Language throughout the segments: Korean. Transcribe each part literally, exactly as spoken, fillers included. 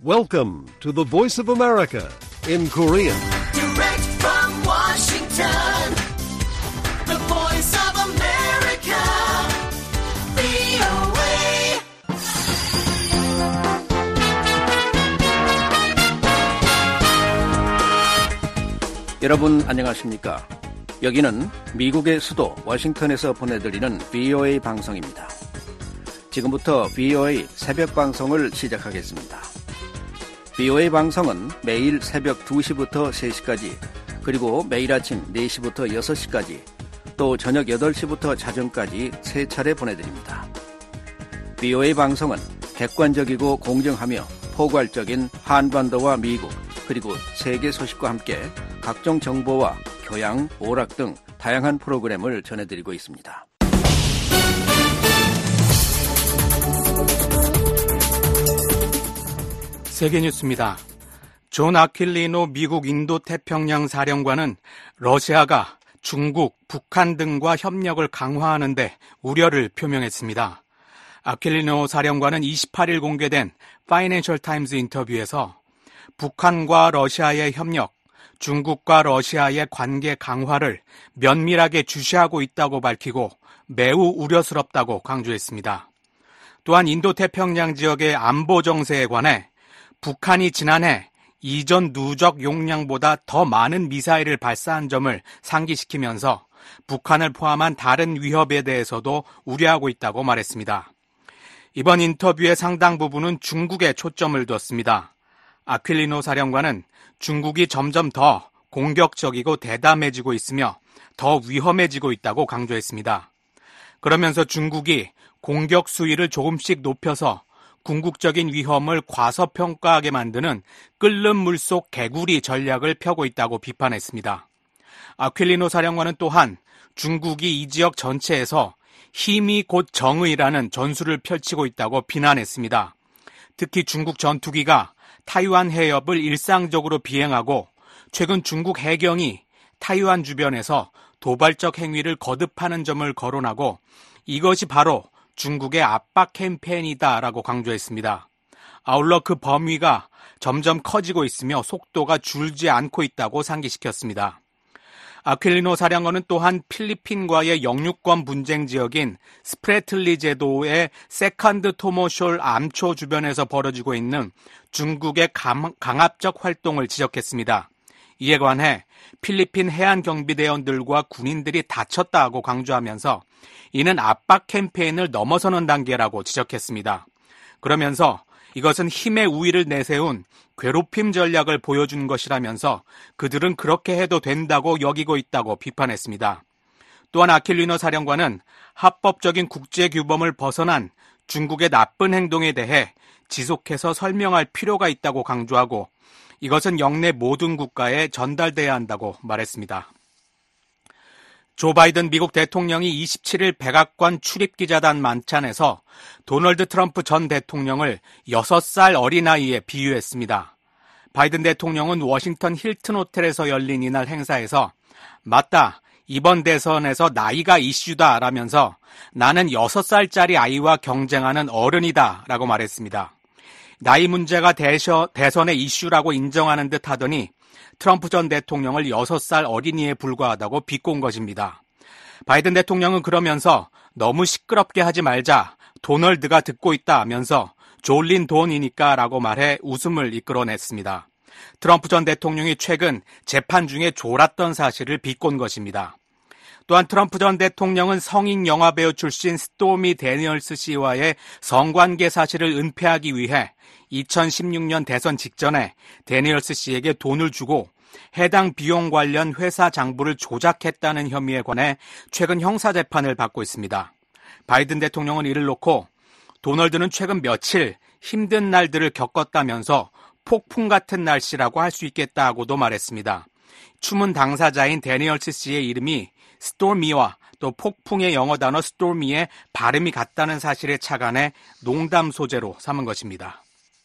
Welcome to the Voice of America in Korean. Direct from Washington, the Voice of America, 브이오에이. 여러분 안녕하십니까? 여기는 미국의 수도 워싱턴에서 보내드리는 브이오에이 방송입니다. 지금부터 브이오에이 새벽 방송을 시작하겠습니다. 브이오에이 방송은 매일 새벽 두 시부터 세 시까지, 그리고 매일 아침 네 시부터 여섯 시까지, 또 저녁 여덟 시부터 자정까지 세 차례 보내드립니다. 브이오에이 방송은 객관적이고 공정하며 포괄적인 한반도와 미국, 그리고 세계 소식과 함께 각종 정보와 교양, 오락 등 다양한 프로그램을 전해드리고 있습니다. 세계 뉴스입니다. 존 아퀼리노 미국 인도태평양 사령관은 러시아가 중국, 북한 등과 협력을 강화하는 데 우려를 표명했습니다. 아퀼리노 사령관은 이십팔 일 공개된 파이낸셜 타임즈 인터뷰에서 북한과 러시아의 협력, 중국과 러시아의 관계 강화를 면밀하게 주시하고 있다고 밝히고 매우 우려스럽다고 강조했습니다. 또한 인도태평양 지역의 안보 정세에 관해 북한이 지난해 이전 누적 용량보다 더 많은 미사일을 발사한 점을 상기시키면서 북한을 포함한 다른 위협에 대해서도 우려하고 있다고 말했습니다. 이번 인터뷰의 상당 부분은 중국에 초점을 뒀습니다. 아퀼리노 사령관은 중국이 점점 더 공격적이고 대담해지고 있으며 더 위험해지고 있다고 강조했습니다. 그러면서 중국이 공격 수위를 조금씩 높여서 궁극적인 위험을 과소평가하게 만드는 끓는 물속 개구리 전략을 펴고 있다고 비판했습니다. 아퀼리노 사령관은 또한 중국이 이 지역 전체에서 힘이 곧 정의라는 전술을 펼치고 있다고 비난했습니다. 특히 중국 전투기가 타이완 해협을 일상적으로 비행하고 최근 중국 해경이 타이완 주변에서 도발적 행위를 거듭하는 점을 거론하고 이것이 바로 중국의 압박 캠페인이다라고 강조했습니다. 아울러 그 범위가 점점 커지고 있으며 속도가 줄지 않고 있다고 상기시켰습니다. 아퀼리노 사령관은 또한 필리핀과의 영유권 분쟁 지역인 스프레틀리 제도의 세컨드 토모숄 암초 주변에서 벌어지고 있는 중국의 감, 강압적 활동을 지적했습니다. 이에 관해 필리핀 해안경비대원들과 군인들이 다쳤다고 강조하면서 이는 압박 캠페인을 넘어서는 단계라고 지적했습니다. 그러면서 이것은 힘의 우위를 내세운 괴롭힘 전략을 보여준 것이라면서 그들은 그렇게 해도 된다고 여기고 있다고 비판했습니다. 또한 아퀼리노 사령관은 합법적인 국제규범을 벗어난 중국의 나쁜 행동에 대해 지속해서 설명할 필요가 있다고 강조하고 이것은 영내 모든 국가에 전달돼야 한다고 말했습니다. 조 바이든 미국 대통령이 이십칠 일 백악관 출입기자단 만찬에서 도널드 트럼프 전 대통령을 여섯 살 어린아이에 비유했습니다. 바이든 대통령은 워싱턴 힐튼 호텔에서 열린 이날 행사에서 맞다, 이번 대선에서 나이가 이슈다 라면서 나는 여섯 살짜리 아이와 경쟁하는 어른이다 라고 말했습니다. 나이 문제가 대셔, 대선의 이슈라고 인정하는 듯 하더니 트럼프 전 대통령을 여섯 살 어린이에 불과하다고 비꼰 것입니다. 바이든 대통령은 그러면서 너무 시끄럽게 하지 말자, 도널드가 듣고 있다 하면서 졸린 돈이니까 라고 말해 웃음을 이끌어냈습니다. 트럼프 전 대통령이 최근 재판 중에 졸았던 사실을 비꼰 것입니다. 또한 트럼프 전 대통령은 성인 영화배우 출신 스토미 데니얼스 씨와의 성관계 사실을 은폐하기 위해 이천십육 년 대선 직전에 데니얼스 씨에게 돈을 주고 해당 비용 관련 회사 장부를 조작했다는 혐의에 관해 최근 형사재판을 받고 있습니다. 바이든 대통령은 이를 놓고 도널드는 최근 며칠 힘든 날들을 겪었다면서 폭풍 같은 날씨라고 할 수 있겠다고도 말했습니다. 추문 당사자인 데니얼스 씨의 이름이 스토미와 또 폭풍의 영어 단어 스토미의 발음이 같다는 사실에 착안해 농담 소재로 삼은 것입니다.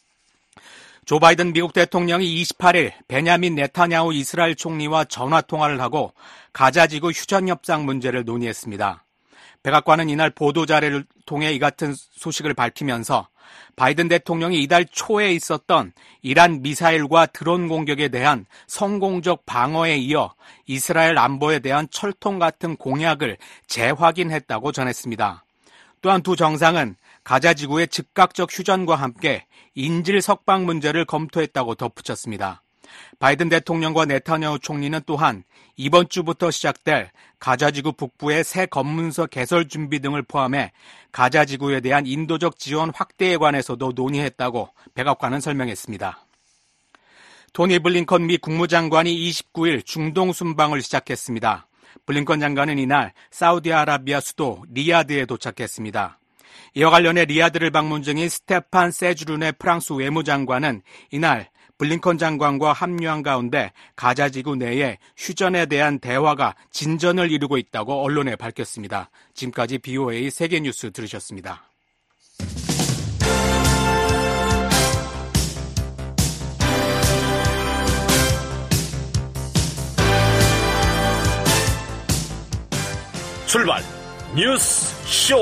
조 바이든 미국 대통령이 이십팔 일 베냐민 네타냐후 이스라엘 총리와 전화통화를 하고 가자지구 휴전협상 문제를 논의했습니다. 백악관은 이날 보도자료를 통해 이 같은 소식을 밝히면서 바이든 대통령이 이달 초에 있었던 이란 미사일과 드론 공격에 대한 성공적 방어에 이어 이스라엘 안보에 대한 철통 같은 공약을 재확인했다고 전했습니다. 또한 두 정상은 가자 지구의 즉각적 휴전과 함께 인질 석방 문제를 검토했다고 덧붙였습니다. 바이든 대통령과 네타냐후 총리는 또한 이번 주부터 시작될 가자지구 북부의 새 검문소 개설 준비 등을 포함해 가자지구에 대한 인도적 지원 확대에 관해서도 논의했다고 백악관은 설명했습니다. 토니 블링컨 미 국무장관이 이십구 일 중동 순방을 시작했습니다. 블링컨 장관은 이날 사우디아라비아 수도 리야드에 도착했습니다. 이와 관련해 리야드를 방문 중인 스테판 세주룬의 프랑스 외무장관은 이날 블링컨 장관과 합류한 가운데 가자지구 내에 휴전에 대한 대화가 진전을 이루고 있다고 언론에 밝혔습니다. 지금까지 비오에이 세계뉴스 들으셨습니다. 출발 뉴스 쇼.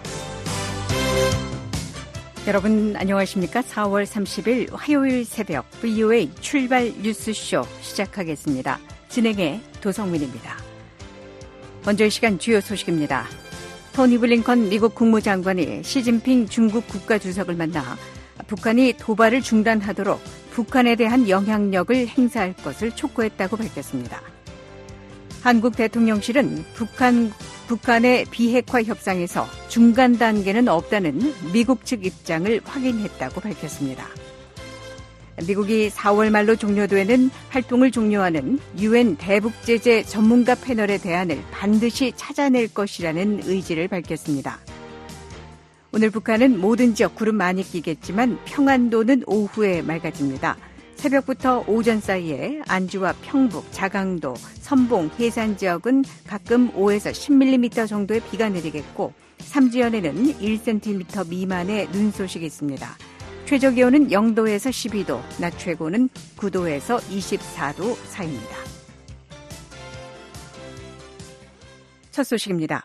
여러분 안녕하십니까? 사월 삼십일 화요일 새벽 브이오에이 출발 뉴스쇼 시작하겠습니다. 진행의 도성민입니다. 먼저 이 시간 주요 소식입니다. 토니 블링컨 미국 국무장관이 시진핑 중국 국가주석을 만나 북한이 도발을 중단하도록 북한에 대한 영향력을 행사할 것을 촉구했다고 밝혔습니다. 한국 대통령실은 북한, 북한의 비핵화 협상에서 중간 단계는 없다는 미국 측 입장을 확인했다고 밝혔습니다. 미국이 사월 말로 종료되는 활동을 종료하는 유엔 대북제재 전문가 패널의 대안을 반드시 찾아낼 것이라는 의지를 밝혔습니다. 오늘 북한은 모든 지역 구름 많이 끼겠지만 평안도는 오후에 맑아집니다. 새벽부터 오전 사이에 안주와 평북, 자강도, 선봉, 해산 지역은 가끔 오에서 십 밀리미터 정도의 비가 내리겠고 삼지연에는 일 센티미터 미만의 눈 소식이 있습니다. 최저 기온은 영도에서 십이 도, 낮 최고는 구 도에서 이십사 도 사이입니다. 첫 소식입니다.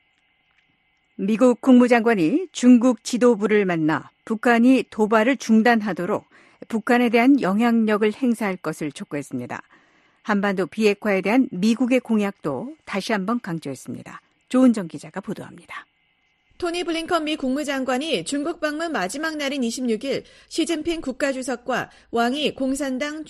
미국 국무장관이 중국 지도부를 만나 북한이 도발을 중단하도록 북한에 대한 영향력을 행사할 것을 촉구했습니다. 한반도 비핵화에 대한 미국의 공약도 다시 한번 강조했습니다. 조은정 기자가 보도합니다. 토니 블링컨 미 국무장관이 중국 방문 마지막 날인 이십육 일 시진핑 국가주석과 왕이 공산당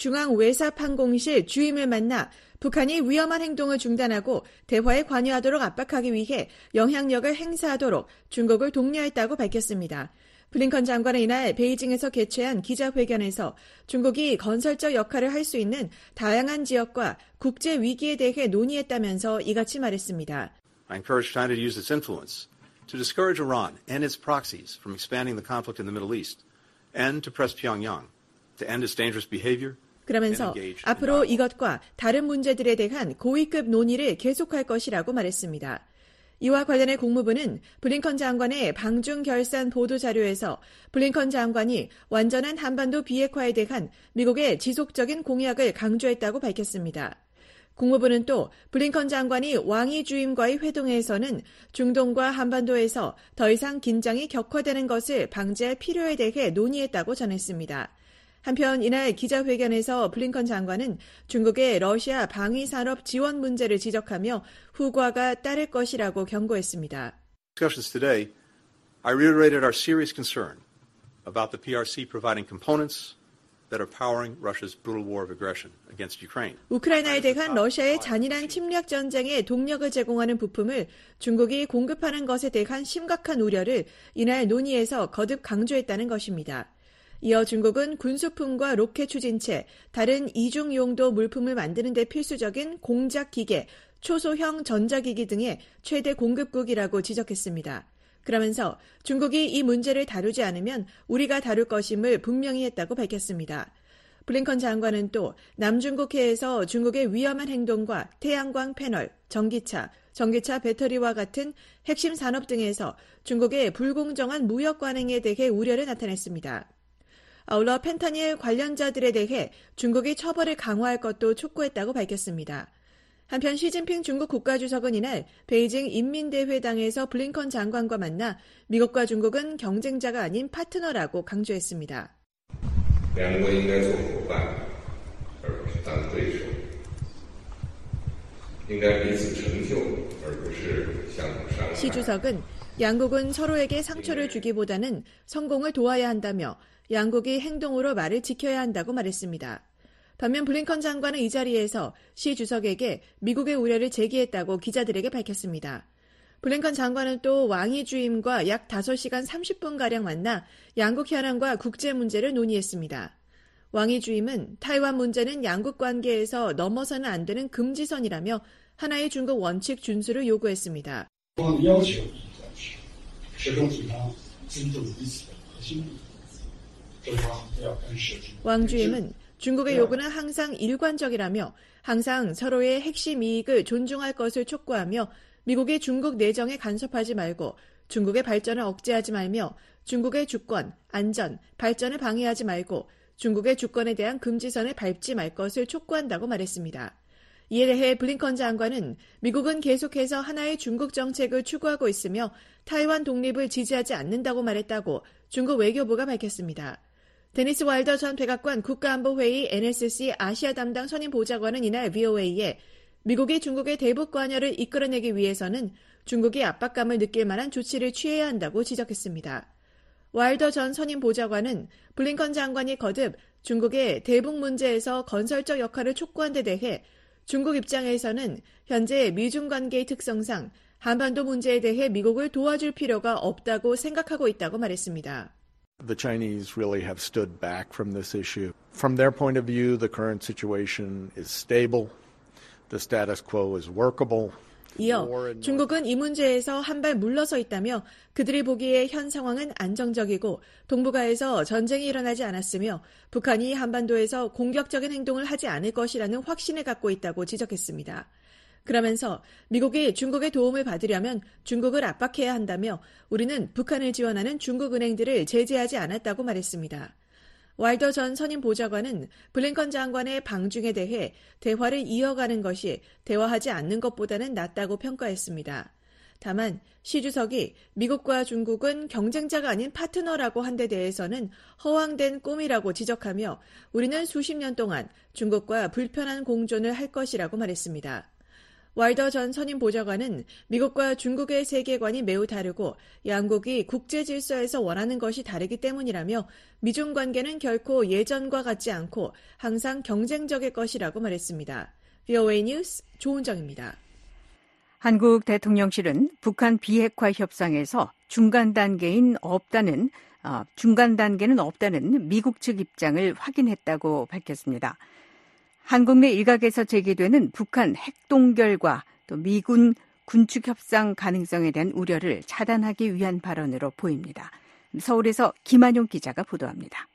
중앙외사판공실 주임을 만나 북한이 위험한 행동을 중단하고 대화에 관여하도록 압박하기 위해 영향력을 행사하도록 중국을 독려했다고 밝혔습니다. 블링컨 장관은 이날 베이징에서 개최한 기자회견에서 중국이 건설적 역할을 할 수 있는 다양한 지역과 국제 위기에 대해 논의했다면서 이같이 말했습니다. I encourage China to use its influence to discourage Iran and its proxies from expanding the conflict in the Middle East and to press Pyongyang to end its dangerous behavior. 그러면서 앞으로 이것과 다른 문제들에 대한 고위급 논의를 계속할 것이라고 말했습니다. 이와 관련해 국무부는 블링컨 장관의 방중 결산 보도자료에서 블링컨 장관이 완전한 한반도 비핵화에 대한 미국의 지속적인 공약을 강조했다고 밝혔습니다. 국무부는 또 블링컨 장관이 왕이 주임과의 회동에서는 중동과 한반도에서 더 이상 긴장이 격화되는 것을 방지할 필요에 대해 논의했다고 전했습니다. 한편 이날 기자회견에서 블링컨 장관은 중국의 러시아 방위산업 지원 문제를 지적하며 후과가 따를 것이라고 경고했습니다. Discussions today, I reiterated our serious concern about the P R C providing components that are powering Russia's brutal war of aggression against Ukraine. 우크라이나에 대한 러시아의 잔인한 침략 전쟁에 동력을 제공하는 부품을 중국이 공급하는 것에 대한 심각한 우려를 이날 논의에서 거듭 강조했다는 것입니다. 이어 중국은 군수품과 로켓 추진체, 다른 이중 용도 물품을 만드는 데 필수적인 공작 기계, 초소형 전자기기 등의 최대 공급국이라고 지적했습니다. 그러면서 중국이 이 문제를 다루지 않으면 우리가 다룰 것임을 분명히 했다고 밝혔습니다. 블링컨 장관은 또 남중국해에서 중국의 위험한 행동과 태양광 패널, 전기차, 전기차 배터리와 같은 핵심 산업 등에서 중국의 불공정한 무역 관행에 대해 우려를 나타냈습니다. 아울러 펜타닐 관련자들에 대해 중국이 처벌을 강화할 것도 촉구했다고 밝혔습니다. 한편 시진핑 중국 국가주석은 이날 베이징 인민대회당에서 블링컨 장관과 만나 미국과 중국은 경쟁자가 아닌 파트너라고 강조했습니다. 시 주석은 양국은 서로에게 상처를 주기보다는 성공을 도와야 한다며 양국이 행동으로 말을 지켜야 한다고 말했습니다. 반면 블링컨 장관은 이 자리에서 시 주석에게 미국의 우려를 제기했다고 기자들에게 밝혔습니다. 블링컨 장관은 또 왕이 주임과 약 다섯 시간 삼십 분가량 만나 양국 현안과 국제 문제를 논의했습니다. 왕이 주임은 타이완 문제는 양국 관계에서 넘어서는 안 되는 금지선이라며 하나의 중국 원칙 준수를 요구했습니다. 왕 주임은 중국의 요구는 항상 일관적이라며 항상 서로의 핵심 이익을 존중할 것을 촉구하며 미국이 중국 내정에 간섭하지 말고 중국의 발전을 억제하지 말며 중국의 주권, 안전, 발전을 방해하지 말고 중국의 주권에 대한 금지선을 밟지 말 것을 촉구한다고 말했습니다. 이에 대해 블링컨 장관은 미국은 계속해서 하나의 중국 정책을 추구하고 있으며 타이완 독립을 지지하지 않는다고 말했다고 중국 외교부가 밝혔습니다. 데니스 와일더 전 백악관 국가안보회의 엔에스씨 아시아 담당 선임 보좌관은 이날 브이오에이에 미국이 중국의 대북 관여를 이끌어내기 위해서는 중국이 압박감을 느낄 만한 조치를 취해야 한다고 지적했습니다. 와일더 전 선임 보좌관은 블링컨 장관이 거듭 중국의 대북 문제에서 건설적 역할을 촉구한 데 대해 중국 입장에서는 현재 미중 관계의 특성상 한반도 문제에 대해 미국을 도와줄 필요가 없다고 생각하고 있다고 말했습니다. The Chinese really have stood back from this issue. From their point of view, the current situation is stable. The status quo is workable. 이어 중국은 이 문제에서 한 발 물러서 있다며 그들이 보기에 현 상황은 안정적이고 동북아에서 전쟁이 일어나지 않았으며 북한이 한반도에서 공격적인 행동을 하지 않을 것이라는 확신을 갖고 있다고 지적했습니다. 그러면서 미국이 중국의 도움을 받으려면 중국을 압박해야 한다며 우리는 북한을 지원하는 중국 은행들을 제재하지 않았다고 말했습니다. 와일더 전 선임 보좌관은 블링컨 장관의 방중에 대해 대화를 이어가는 것이 대화하지 않는 것보다는 낫다고 평가했습니다. 다만 시 주석이 미국과 중국은 경쟁자가 아닌 파트너라고 한 데 대해서는 허황된 꿈이라고 지적하며 우리는 수십 년 동안 중국과 불편한 공존을 할 것이라고 말했습니다. 와일더 전 선임 보좌관은 미국과 중국의 세계관이 매우 다르고 양국이 국제 질서에서 원하는 것이 다르기 때문이라며 미중 관계는 결코 예전과 같지 않고 항상 경쟁적일 것이라고 말했습니다. 브이오에이 뉴스 조은정입니다. 한국 대통령실은 북한 비핵화 협상에서 중간 단계인 없다는 어, 중간 단계는 없다는 미국 측 입장을 확인했다고 밝혔습니다. 한국 내 일각에서 제기되는 북한 핵동결과 또 미군 군축 협상 가능성에 대한 우려를 차단하기 위한 발언으로 보입니다. 서울에서 김한용 기자가 보도합니다.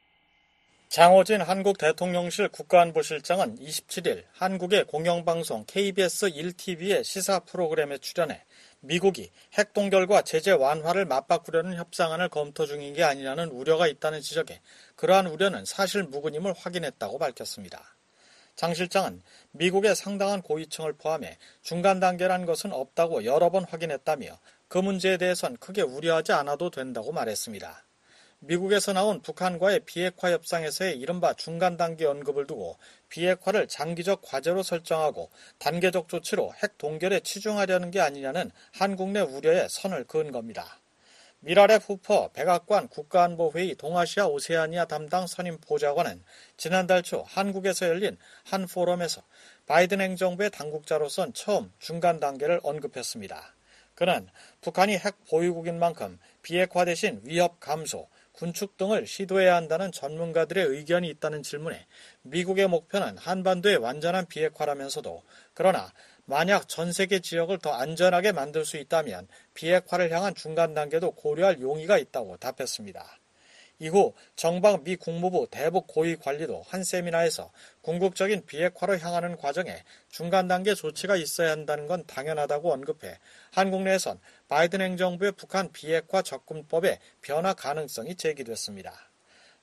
장호진 한국 대통령실 국가안보실장은 이십칠 일 한국의 공영방송 케이비에스 일 티비의 시사 프로그램에 출연해 미국이 핵동결과 제재 완화를 맞바꾸려는 협상안을 검토 중인 게 아니라는 우려가 있다는 지적에 그러한 우려는 사실 무근임을 확인했다고 밝혔습니다. 장 실장은 미국의 상당한 고위층을 포함해 중간 단계란 것은 없다고 여러 번 확인했다며 그 문제에 대해선 크게 우려하지 않아도 된다고 말했습니다. 미국에서 나온 북한과의 비핵화 협상에서의 이른바 중간 단계 언급을 두고 비핵화를 장기적 과제로 설정하고 단계적 조치로 핵 동결에 치중하려는 게 아니냐는 한국 내 우려에 선을 그은 겁니다. 미라랩 후퍼 백악관 국가안보회의 동아시아 오세아니아 담당 선임 보좌관은 지난달 초 한국에서 열린 한 포럼에서 바이든 행정부의 당국자로선 처음 중간 단계를 언급했습니다. 그는 북한이 핵 보유국인 만큼 비핵화 대신 위협 감소, 군축 등을 시도해야 한다는 전문가들의 의견이 있다는 질문에 미국의 목표는 한반도의 완전한 비핵화라면서도 그러나 만약 전 세계 지역을 더 안전하게 만들 수 있다면 비핵화를 향한 중간 단계도 고려할 용의가 있다고 답했습니다. 이후 정박 미 국무부 대북 고위 관리도 한 세미나에서 궁극적인 비핵화로 향하는 과정에 중간 단계 조치가 있어야 한다는 건 당연하다고 언급해 한국 내에선 바이든 행정부의 북한 비핵화 접근법의 변화 가능성이 제기됐습니다.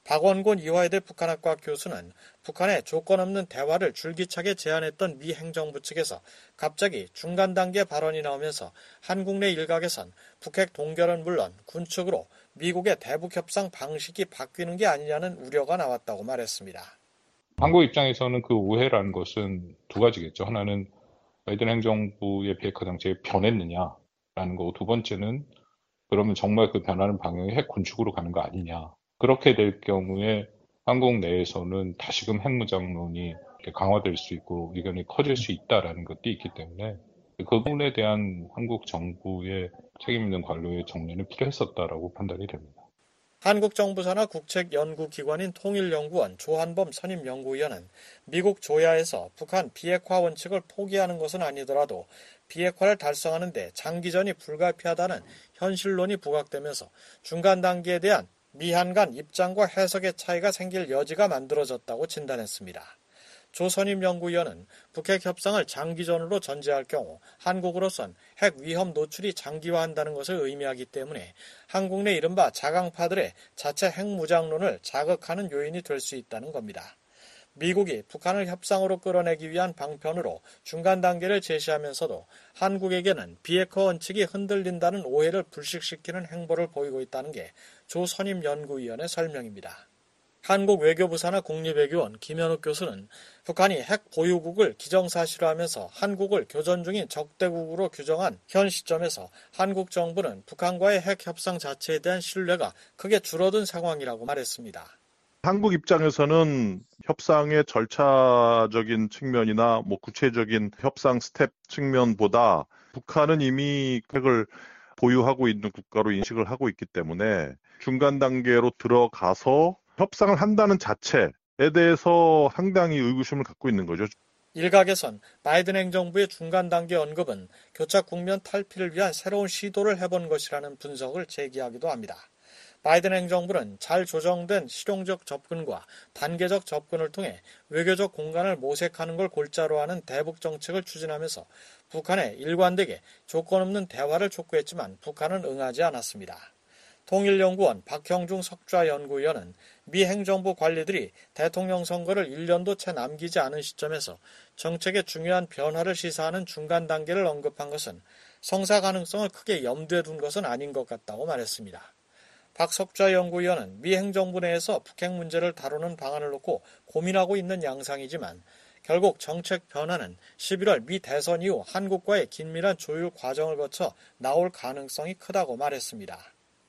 박원곤 이화여대 북한학과 교수는 북한의 조건 없는 대화를 줄기차게 제안했던 미 행정부 측에서 갑자기 중간 단계 발언이 나오면서 한국 내 일각에선 북핵 동결은 물론 군 측으로 미국의 대북 협상 방식이 바뀌는 게 아니냐는 우려가 나왔다고 말했습니다. 한국 입장에서는 그 오해라는 것은 두 가지겠죠. 하나는 바이든 행정부의 비핵화 정책이 변했느냐라는 거고, 두 번째는 그러면 정말 그 변하는 방향이 핵 군축으로 가는 거 아니냐. 그렇게 될 경우에 한국 내에서는 다시금 핵무장론이 강화될 수 있고 의견이 커질 수 있다라는 것도 있기 때문에 그 부분에 대한 한국 정부의 책임 있는 관료의 정리는 필요했었다라고 판단이 됩니다. 한국 정부 산하 국책연구기관인 통일연구원 조한범 선임연구위원은 미국 조야에서 북한 비핵화 원칙을 포기하는 것은 아니더라도 비핵화를 달성하는 데 장기전이 불가피하다는 현실론이 부각되면서 중간 단계에 대한 미한 간 입장과 해석의 차이가 생길 여지가 만들어졌다고 진단했습니다. 조 선임연구위원은 북핵 협상을 장기전으로 전제할 경우 한국으로선 핵 위험 노출이 장기화한다는 것을 의미하기 때문에 한국 내 이른바 자강파들의 자체 핵무장론을 자극하는 요인이 될 수 있다는 겁니다. 미국이 북한을 협상으로 끌어내기 위한 방편으로 중간 단계를 제시하면서도 한국에게는 비핵화 원칙이 흔들린다는 오해를 불식시키는 행보를 보이고 있다는 게 조 선임연구위원의 설명입니다. 한국 외교부 산하 국립외교원 김현욱 교수는 북한이 핵 보유국을 기정사실화하면서 한국을 교전 중인 적대국으로 규정한 현 시점에서 한국 정부는 북한과의 핵 협상 자체에 대한 신뢰가 크게 줄어든 상황이라고 말했습니다. 한국 입장에서는 협상의 절차적인 측면이나 뭐 구체적인 협상 스텝 측면보다 북한은 이미 핵을 보유하고 있는 국가로 인식을 하고 있기 때문에 중간 단계로 들어가서 협상을 한다는 자체에 대해서 상당히 의구심을 갖고 있는 거죠. 일각에선 바이든 행정부의 중간 단계 언급은 교착 국면 탈피를 위한 새로운 시도를 해본 것이라는 분석을 제기하기도 합니다. 바이든 행정부는 잘 조정된 실용적 접근과 단계적 접근을 통해 외교적 공간을 모색하는 걸 골자로 하는 대북 정책을 추진하면서 북한에 일관되게 조건 없는 대화를 촉구했지만 북한은 응하지 않았습니다. 통일연구원 박형중 석좌연구위원은 미 행정부 관리들이 대통령 선거를 일 년도 채 남기지 않은 시점에서 정책의 중요한 변화를 시사하는 중간 단계를 언급한 것은 성사 가능성을 크게 염두에 둔 것은 아닌 것 같다고 말했습니다. 박 석좌연구위원은 미 행정부 내에서 북핵 문제를 다루는 방안을 놓고 고민하고 있는 양상이지만 결국 정책 변화는 십일월 미 대선 이후 한국과의 긴밀한 조율 과정을 거쳐 나올 가능성이 크다고 말했습니다.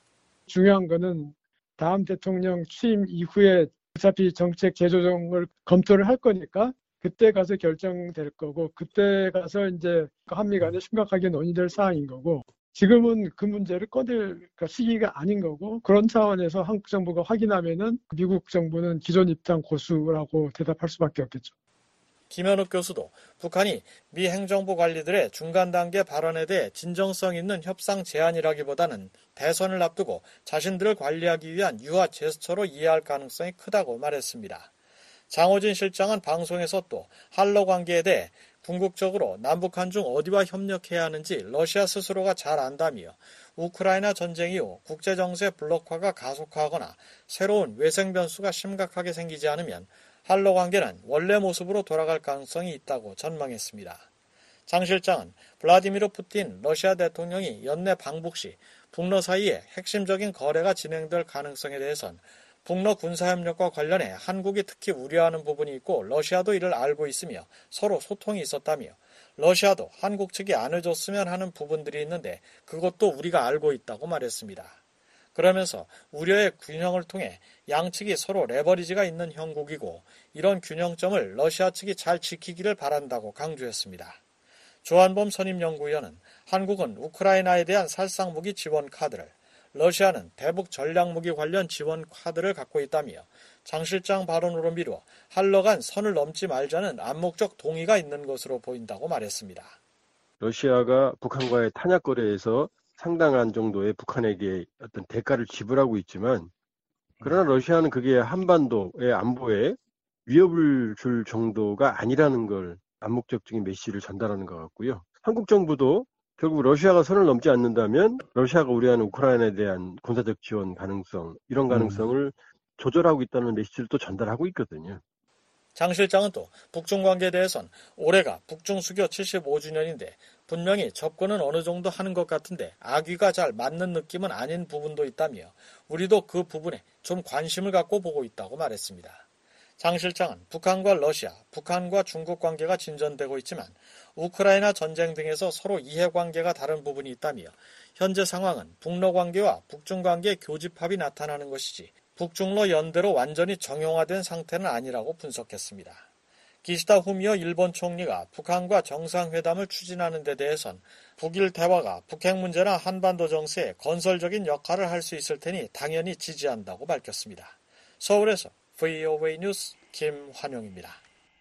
중요한 거는 다음 대통령 취임 이후에 어차피 정책 재조정을 검토를 할 거니까 그때 가서 결정될 거고 그때 가서 이제 한미 간에 심각하게 논의될 사항인 거고 지금은 그 문제를 꺼낼 시기가 아닌 거고 그런 차원에서 한국 정부가 확인하면은 미국 정부는 기존 입장 고수라고 대답할 수밖에 없겠죠. 김현욱 교수도 북한이 미 행정부 관리들의 중간 단계 발언에 대해 진정성 있는 협상 제안이라기보다는 대선을 앞두고 자신들을 관리하기 위한 유화 제스처로 이해할 가능성이 크다고 말했습니다. 장호진 실장은 방송에서 또 한러 관계에 대해 궁극적으로 남북한 중 어디와 협력해야 하는지 러시아 스스로가 잘 안다며 우크라이나 전쟁 이후 국제정세 블록화가 가속화하거나 새로운 외생 변수가 심각하게 생기지 않으면 한러 관계는 원래 모습으로 돌아갈 가능성이 있다고 전망했습니다. 장 실장은 블라디미르 푸틴 러시아 대통령이 연내 방북 시 북러 사이에 핵심적인 거래가 진행될 가능성에 대해선 북러 군사협력과 관련해 한국이 특히 우려하는 부분이 있고 러시아도 이를 알고 있으며 서로 소통이 있었다며 러시아도 한국 측이 안 해줬으면 하는 부분들이 있는데 그것도 우리가 알고 있다고 말했습니다. 그러면서 우려의 균형을 통해 양측이 서로 레버리지가 있는 형국이고 이런 균형점을 러시아 측이 잘 지키기를 바란다고 강조했습니다. 조한범 선임연구위원은 한국은 우크라이나에 대한 살상무기 지원 카드를 러시아는 대북 전략무기 관련 지원 카드를 갖고 있다며 장 실장 발언으로 미루어 한러 간 선을 넘지 말자는 암묵적 동의가 있는 것으로 보인다고 말했습니다. 러시아가 북한과의 탄약 거래에서 상당한 정도의 북한에게 어떤 대가를 지불하고 있지만 그러나 러시아는 그게 한반도의 안보에 위협을 줄 정도가 아니라는 걸 암묵적인 메시지를 전달하는 것 같고요. 한국 정부도 결국 러시아가 선을 넘지 않는다면 러시아가 우려하는 우크라이나에 대한 군사적 지원 가능성 이런 가능성을 음. 조절하고 있다는 메시지를 또 전달하고 있거든요. 장 실장은 또 북중 관계에 대해선 올해가 북중 수교 칠십오 주년인데 분명히 접근은 어느 정도 하는 것 같은데 아귀가 잘 맞는 느낌은 아닌 부분도 있다며 우리도 그 부분에 좀 관심을 갖고 보고 있다고 말했습니다. 장 실장은 북한과 러시아, 북한과 중국 관계가 진전되고 있지만 우크라이나 전쟁 등에서 서로 이해관계가 다른 부분이 있다며 현재 상황은 북러 관계와 북중 관계 교집합이 나타나는 것이지 북중러 연대로 완전히 정형화된 상태는 아니라고 분석했습니다. 기시다 후미오 일본 총리가 북한과 정상회담을 추진하는 데 대해선 북일 대화가 북핵 문제나 한반도 정세에 건설적인 역할을 할 수 있을 테니 당연히 지지한다고 밝혔습니다. 서울에서 브이오에이 뉴스 김환용입니다.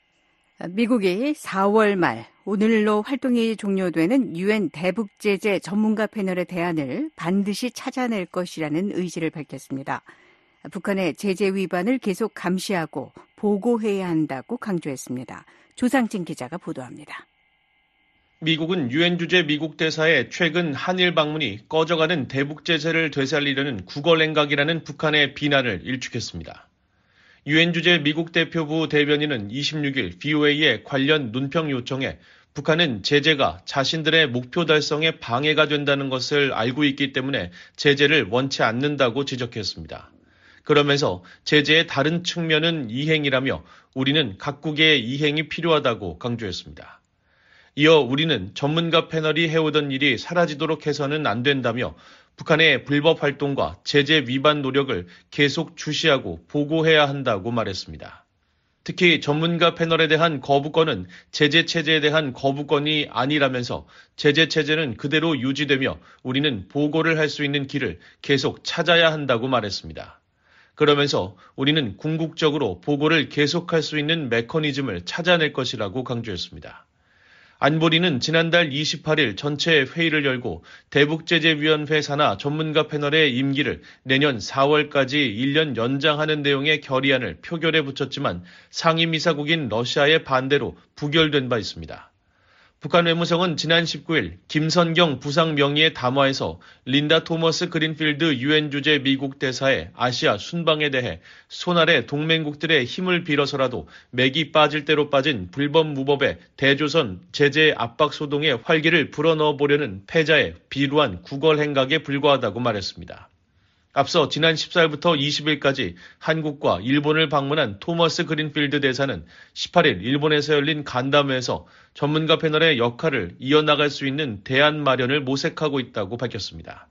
미국이 사월 말 오늘로 활동이 종료되는 유엔 대북제재 전문가 패널의 대안을 반드시 찾아낼 것이라는 의지를 밝혔습니다. 북한의 제재 위반을 계속 감시하고 보고해야 한다고 강조했습니다. 조상진 기자가 보도합니다. 미국은 유엔 주재 미국 대사의 최근 한일 방문이 꺼져가는 대북 제재를 되살리려는 국어냉각이라는 북한의 비난을 일축했습니다. 유엔 주재 미국 대표부 대변인은 이십육 일 브이오에이의 관련 논평 요청에 북한은 제재가 자신들의 목표 달성에 방해가 된다는 것을 알고 있기 때문에 제재를 원치 않는다고 지적했습니다. 그러면서 제재의 다른 측면은 이행이라며 우리는 각국의 이행이 필요하다고 강조했습니다. 이어 우리는 전문가 패널이 해오던 일이 사라지도록 해서는 안 된다며 북한의 불법 활동과 제재 위반 노력을 계속 주시하고 보고해야 한다고 말했습니다. 특히 전문가 패널에 대한 거부권은 제재 체제에 대한 거부권이 아니라면서 제재 체제는 그대로 유지되며 우리는 보고를 할 수 있는 길을 계속 찾아야 한다고 말했습니다. 그러면서 우리는 궁극적으로 보고를 계속할 수 있는 메커니즘을 찾아낼 것이라고 강조했습니다. 안보리는 지난달 이십팔 일 전체 회의를 열고 대북제재위원회 산하 전문가 패널의 임기를 내년 사월까지 일 년 연장하는 내용의 결의안을 표결에 붙였지만 상임이사국인 러시아의 반대로 부결된 바 있습니다. 북한 외무성은 지난 십구 일 김선경 부상 명의의 담화에서 린다 토머스 그린필드 유엔 주재 미국 대사의 아시아 순방에 대해 손아래 동맹국들의 힘을 빌어서라도 맥이 빠질 대로 빠진 불법 무법의 대조선 제재 압박 소동의 활기를 불어넣어 보려는 패자의 비루한 구걸 행각에 불과하다고 말했습니다. 앞서 지난 십사 일부터 이십 일까지 한국과 일본을 방문한 토머스 그린필드 대사는 십팔 일 일본에서 열린 간담회에서 전문가 패널의 역할을 이어나갈 수 있는 대안 마련을 모색하고 있다고 밝혔습니다.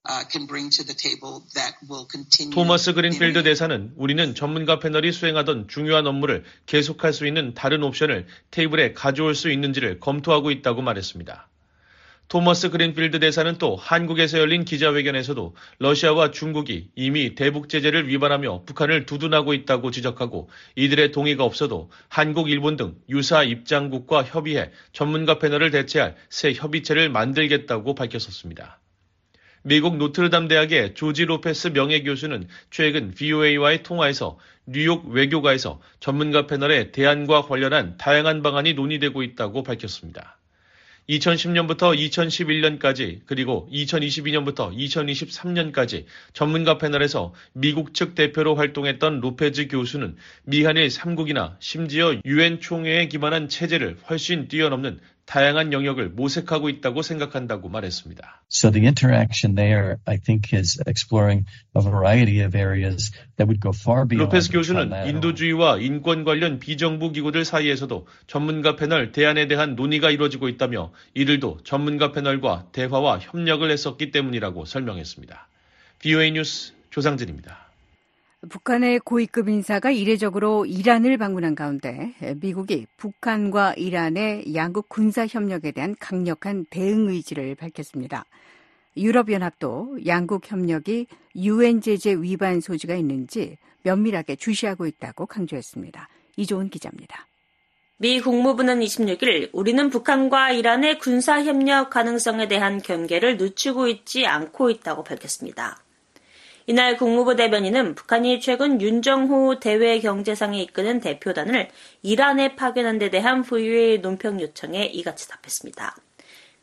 토머스 그린필드 대사는 우리는 전문가 패널이 수행하던 중요한 업무를 계속할 수 있는 다른 옵션을 테이블에 가져올 수 있는지를 검토하고 있다고 말했습니다. 토머스 그린필드 대사는 또 한국에서 열린 기자회견에서도 러시아와 중국이 이미 대북 제재를 위반하며 북한을 두둔하고 있다고 지적하고 이들의 동의가 없어도 한국, 일본 등 유사 입장국과 협의해 전문가 패널을 대체할 새 협의체를 만들겠다고 밝혔었습니다. 미국 노트르담 대학의 조지 로페스 명예교수는 최근 브이오에이와의 통화에서 뉴욕 외교가에서 전문가 패널의 대안과 관련한 다양한 방안이 논의되고 있다고 밝혔습니다. 이천십 년부터 이천십일 년까지 그리고 이천이십이 년부터 이천이십삼 년까지 전문가 패널에서 미국 측 대표로 활동했던 로페즈 교수는 미한일 삼 국이나 심지어 유엔 총회에 기반한 체제를 훨씬 뛰어넘는 다양한 영역을 모색하고 있다고 생각한다고 말했습니다. So the interaction there, I think, is exploring a variety of areas that would go far beyond. 로페스 교수는 인도주의와 인권 관련 비정부 기구들 사이에서도 전문가 패널 대안에 대한 논의가 이루어지고 있다며 이들도 전문가 패널과 대화와 협력을 했었기 때문이라고 설명했습니다. 브이오에이 뉴스 조상진입니다. 북한의 고위급 인사가 이례적으로 이란을 방문한 가운데 미국이 북한과 이란의 양국 군사협력에 대한 강력한 대응 의지를 밝혔습니다. 유럽연합도 양국 협력이 유엔 제재 위반 소지가 있는지 면밀하게 주시하고 있다고 강조했습니다. 이조은 기자입니다. 미 국무부는 이십육 일 우리는 북한과 이란의 군사협력 가능성에 대한 경계를 늦추고 있지 않고 있다고 밝혔습니다. 이날 국무부 대변인은 북한이 최근 윤정호 대외 경제상에 이끄는 대표단을 이란에 파견한 데 대한 브이오에이 논평 요청에 이같이 답했습니다.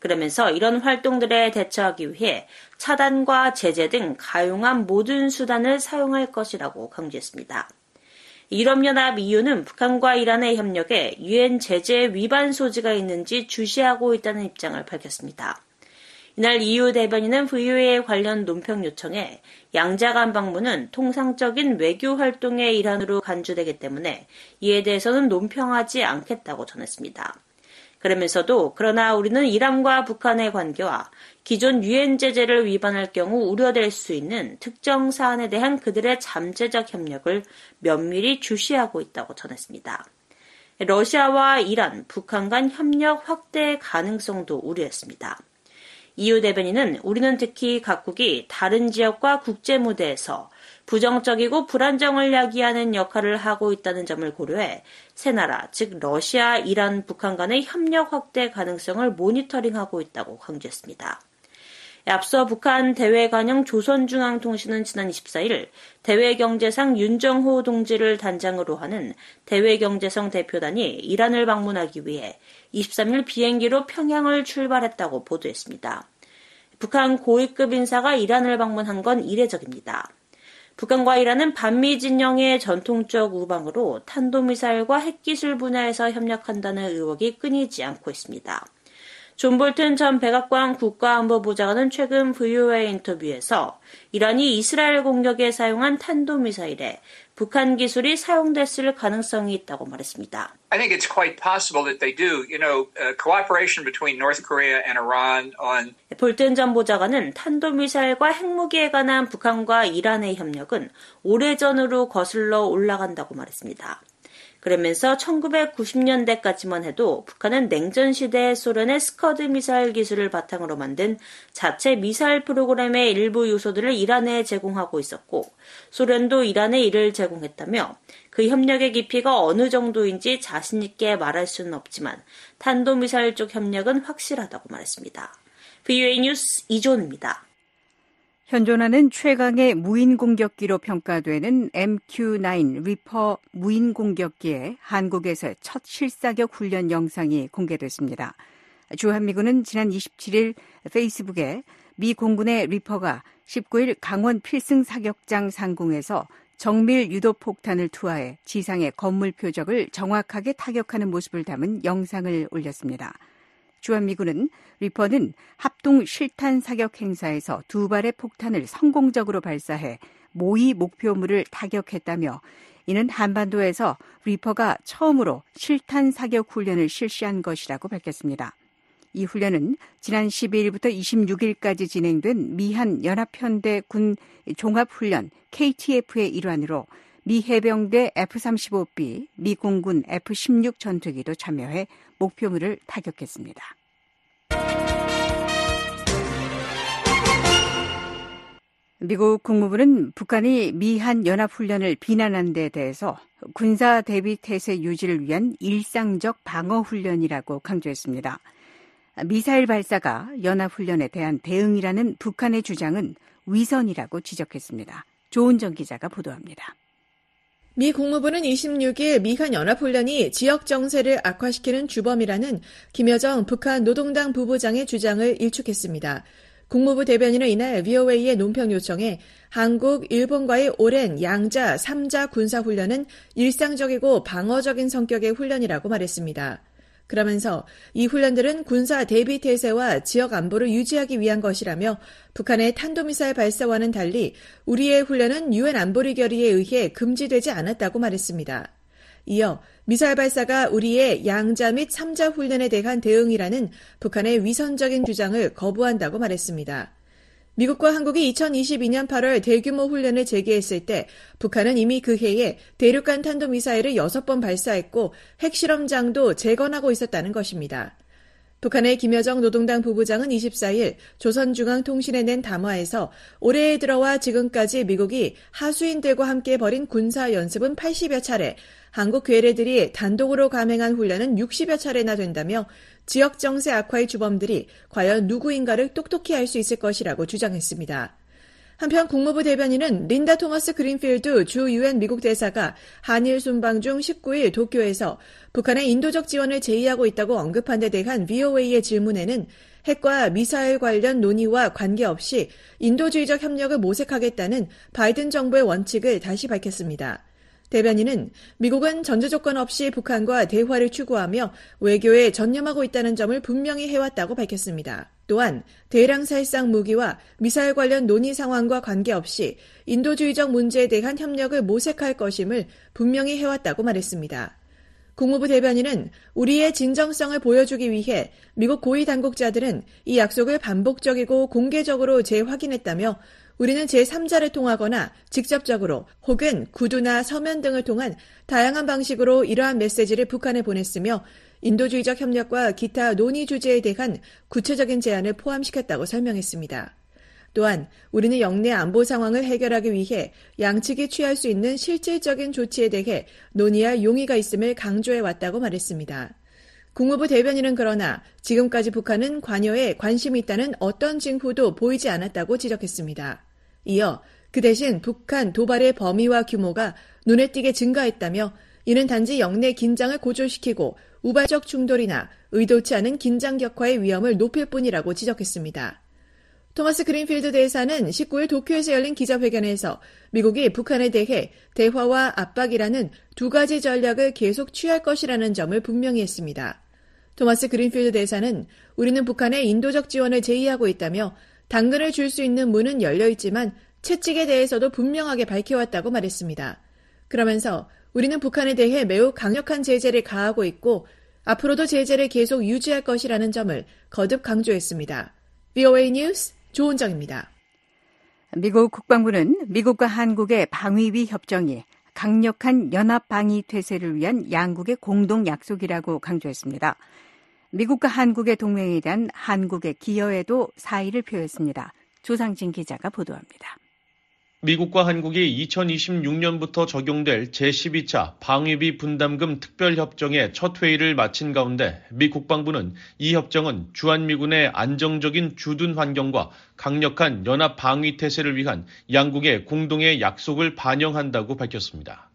그러면서 이런 활동들에 대처하기 위해 차단과 제재 등 가용한 모든 수단을 사용할 것이라고 강조했습니다. 유럽연합 이유는 북한과 이란의 협력에 유엔 제재 위반 소지가 있는지 주시하고 있다는 입장을 밝혔습니다. 이날 이유 대변인은 브이오에이 관련 논평 요청에 양자간 방문은 통상적인 외교 활동의 일환으로 간주되기 때문에 이에 대해서는 논평하지 않겠다고 전했습니다. 그러면서도 그러나 우리는 이란과 북한의 관계와 기존 유엔 제재를 위반할 경우 우려될 수 있는 특정 사안에 대한 그들의 잠재적 협력을 면밀히 주시하고 있다고 전했습니다. 러시아와 이란, 북한 간 협력 확대 가능성도 우려했습니다. 이유 대변인은 우리는 특히 각국이 다른 지역과 국제 무대에서 부정적이고 불안정을 야기하는 역할을 하고 있다는 점을 고려해 세 나라, 즉 러시아, 이란, 북한 간의 협력 확대 가능성을 모니터링하고 있다고 강조했습니다. 앞서 북한 대외관영 조선중앙통신은 지난 이십사일 대외경제상 윤정호 동지를 단장으로 하는 대외경제성 대표단이 이란을 방문하기 위해 이십삼일 비행기로 평양을 출발했다고 보도했습니다. 북한 고위급 인사가 이란을 방문한 건 이례적입니다. 북한과 이란은 반미 진영의 전통적 우방으로 탄도미사일과 핵기술 분야에서 협력한다는 의혹이 끊이지 않고 있습니다. 존 볼튼 전 백악관 국가안보보좌관은 최근 브이오에이 인터뷰에서 이란이 이스라엘 공격에 사용한 탄도미사일에 북한 기술이 사용됐을 가능성이 있다고 말했습니다. I think it's quite possible that they do. You know, uh, cooperation between North Korea and Iran on 볼튼 전 보좌관은 탄도미사일과 핵무기에 관한 북한과 이란의 협력은 오래전으로 거슬러 올라간다고 말했습니다. 그러면서 천구백구십년대까지만 해도 북한은 냉전 시대 소련의 스커드 미사일 기술을 바탕으로 만든 자체 미사일 프로그램의 일부 요소들을 이란에 제공하고 있었고 소련도 이란에 이를 제공했다며 그 협력의 깊이가 어느 정도인지 자신 있게 말할 수는 없지만 탄도미사일 쪽 협력은 확실하다고 말했습니다. 브이오에이 뉴스 이존입니다. 현존하는 최강의 무인 공격기로 평가되는 엠큐 나인 리퍼 무인 공격기의 한국에서의 첫 실사격 훈련 영상이 공개됐습니다. 주한미군은 지난 이십칠일 페이스북에 미 공군의 리퍼가 십구일 강원 필승 사격장 상공에서 정밀 유도 폭탄을 투하해 지상의 건물 표적을 정확하게 타격하는 모습을 담은 영상을 올렸습니다. 주한미군은 리퍼는 합동 실탄 사격 행사에서 두 발의 폭탄을 성공적으로 발사해 모의 목표물을 타격했다며 이는 한반도에서 리퍼가 처음으로 실탄 사격 훈련을 실시한 것이라고 밝혔습니다. 이 훈련은 지난 십이일부터 이십육일까지 진행된 미한 연합현대 군 종합훈련 케이티에프의 일환으로 미 해병대 에프 삼십오비, 미 공군 에프 십육 전투기도 참여해 목표물을 타격했습니다. 미국 국무부는 북한이 미한 연합훈련을 비난한 데 대해서 군사 대비 태세 유지를 위한 일상적 방어훈련이라고 강조했습니다. 미사일 발사가 연합훈련에 대한 대응이라는 북한의 주장은 위선이라고 지적했습니다. 조은정 기자가 보도합니다. 미 국무부는 이십육일 미한 연합훈련이 지역 정세를 악화시키는 주범이라는 김여정 북한 노동당 부부장의 주장을 일축했습니다. 국무부 대변인은 이날 브이오에이의 논평 요청에 한국, 일본과의 오랜 양자, 삼자 군사훈련은 일상적이고 방어적인 성격의 훈련이라고 말했습니다. 그러면서 이 훈련들은 군사 대비 태세와 지역 안보를 유지하기 위한 것이라며 북한의 탄도미사일 발사와는 달리 우리의 훈련은 유엔 안보리 결의에 의해 금지되지 않았다고 말했습니다. 이어 미사일 발사가 우리의 양자 및 삼자 훈련에 대한 대응이라는 북한의 위선적인 주장을 거부한다고 말했습니다. 미국과 한국이 이천이십이년 팔월 대규모 훈련을 재개했을 때 북한은 이미 그 해에 대륙간 탄도미사일을 여섯 번 발사했고 핵실험장도 재건하고 있었다는 것입니다. 북한의 김여정 노동당 부부장은 이십사일 조선중앙통신에 낸 담화에서 올해에 들어와 지금까지 미국이 하수인들과 함께 벌인 군사연습은 팔십여 차례, 한국 괴뢰들이 단독으로 감행한 훈련은 육십여 차례나 된다며 지역 정세 악화의 주범들이 과연 누구인가를 똑똑히 알 수 있을 것이라고 주장했습니다. 한편 국무부 대변인은 린다 토머스 그린필드 주 유엔 미국 대사가 한일 순방 중 십구일 도쿄에서 북한의 인도적 지원을 제의하고 있다고 언급한 데 대한 브이오에이의 질문에는 핵과 미사일 관련 논의와 관계없이 인도주의적 협력을 모색하겠다는 바이든 정부의 원칙을 다시 밝혔습니다. 대변인은 미국은 전제 조건 없이 북한과 대화를 추구하며 외교에 전념하고 있다는 점을 분명히 해왔다고 밝혔습니다. 또한 대량 살상 무기와 미사일 관련 논의 상황과 관계없이 인도주의적 문제에 대한 협력을 모색할 것임을 분명히 해왔다고 말했습니다. 국무부 대변인은 우리의 진정성을 보여주기 위해 미국 고위 당국자들은 이 약속을 반복적이고 공개적으로 재확인했다며 우리는 제삼자를 통하거나 직접적으로 혹은 구두나 서면 등을 통한 다양한 방식으로 이러한 메시지를 북한에 보냈으며 인도주의적 협력과 기타 논의 주제에 대한 구체적인 제안을 포함시켰다고 설명했습니다. 또한 우리는 영내 안보 상황을 해결하기 위해 양측이 취할 수 있는 실질적인 조치에 대해 논의할 용의가 있음을 강조해왔다고 말했습니다. 국무부 대변인은 그러나 지금까지 북한은 관여에 관심이 있다는 어떤 징후도 보이지 않았다고 지적했습니다. 이어 그 대신 북한 도발의 범위와 규모가 눈에 띄게 증가했다며 이는 단지 영내 긴장을 고조시키고 우발적 충돌이나 의도치 않은 긴장 격화의 위험을 높일 뿐이라고 지적했습니다. 토마스 그린필드 대사는 십구일 도쿄에서 열린 기자회견에서 미국이 북한에 대해 대화와 압박이라는 두 가지 전략을 계속 취할 것이라는 점을 분명히 했습니다. 토마스 그린필드 대사는 우리는 북한의 인도적 지원을 제의하고 있다며 당근을 줄 수 있는 문은 열려 있지만 채찍에 대해서도 분명하게 밝혀왔다고 말했습니다. 그러면서 우리는 북한에 대해 매우 강력한 제재를 가하고 있고 앞으로도 제재를 계속 유지할 것이라는 점을 거듭 강조했습니다. 브이오에이 뉴스 조은정입니다. 미국 국방부는 미국과 한국의 방위비 협정이 강력한 연합 방위 태세를 위한 양국의 공동 약속이라고 강조했습니다. 미국과 한국의 동맹에 대한 한국의 기여에도 사의를 표했습니다. 조상진 기자가 보도합니다. 미국과 한국이 이천이십육년부터 적용될 제십이차 방위비 분담금 특별협정의 첫 회의를 마친 가운데 미 국방부는 이 협정은 주한미군의 안정적인 주둔 환경과 강력한 연합 방위 태세를 위한 양국의 공동의 약속을 반영한다고 밝혔습니다.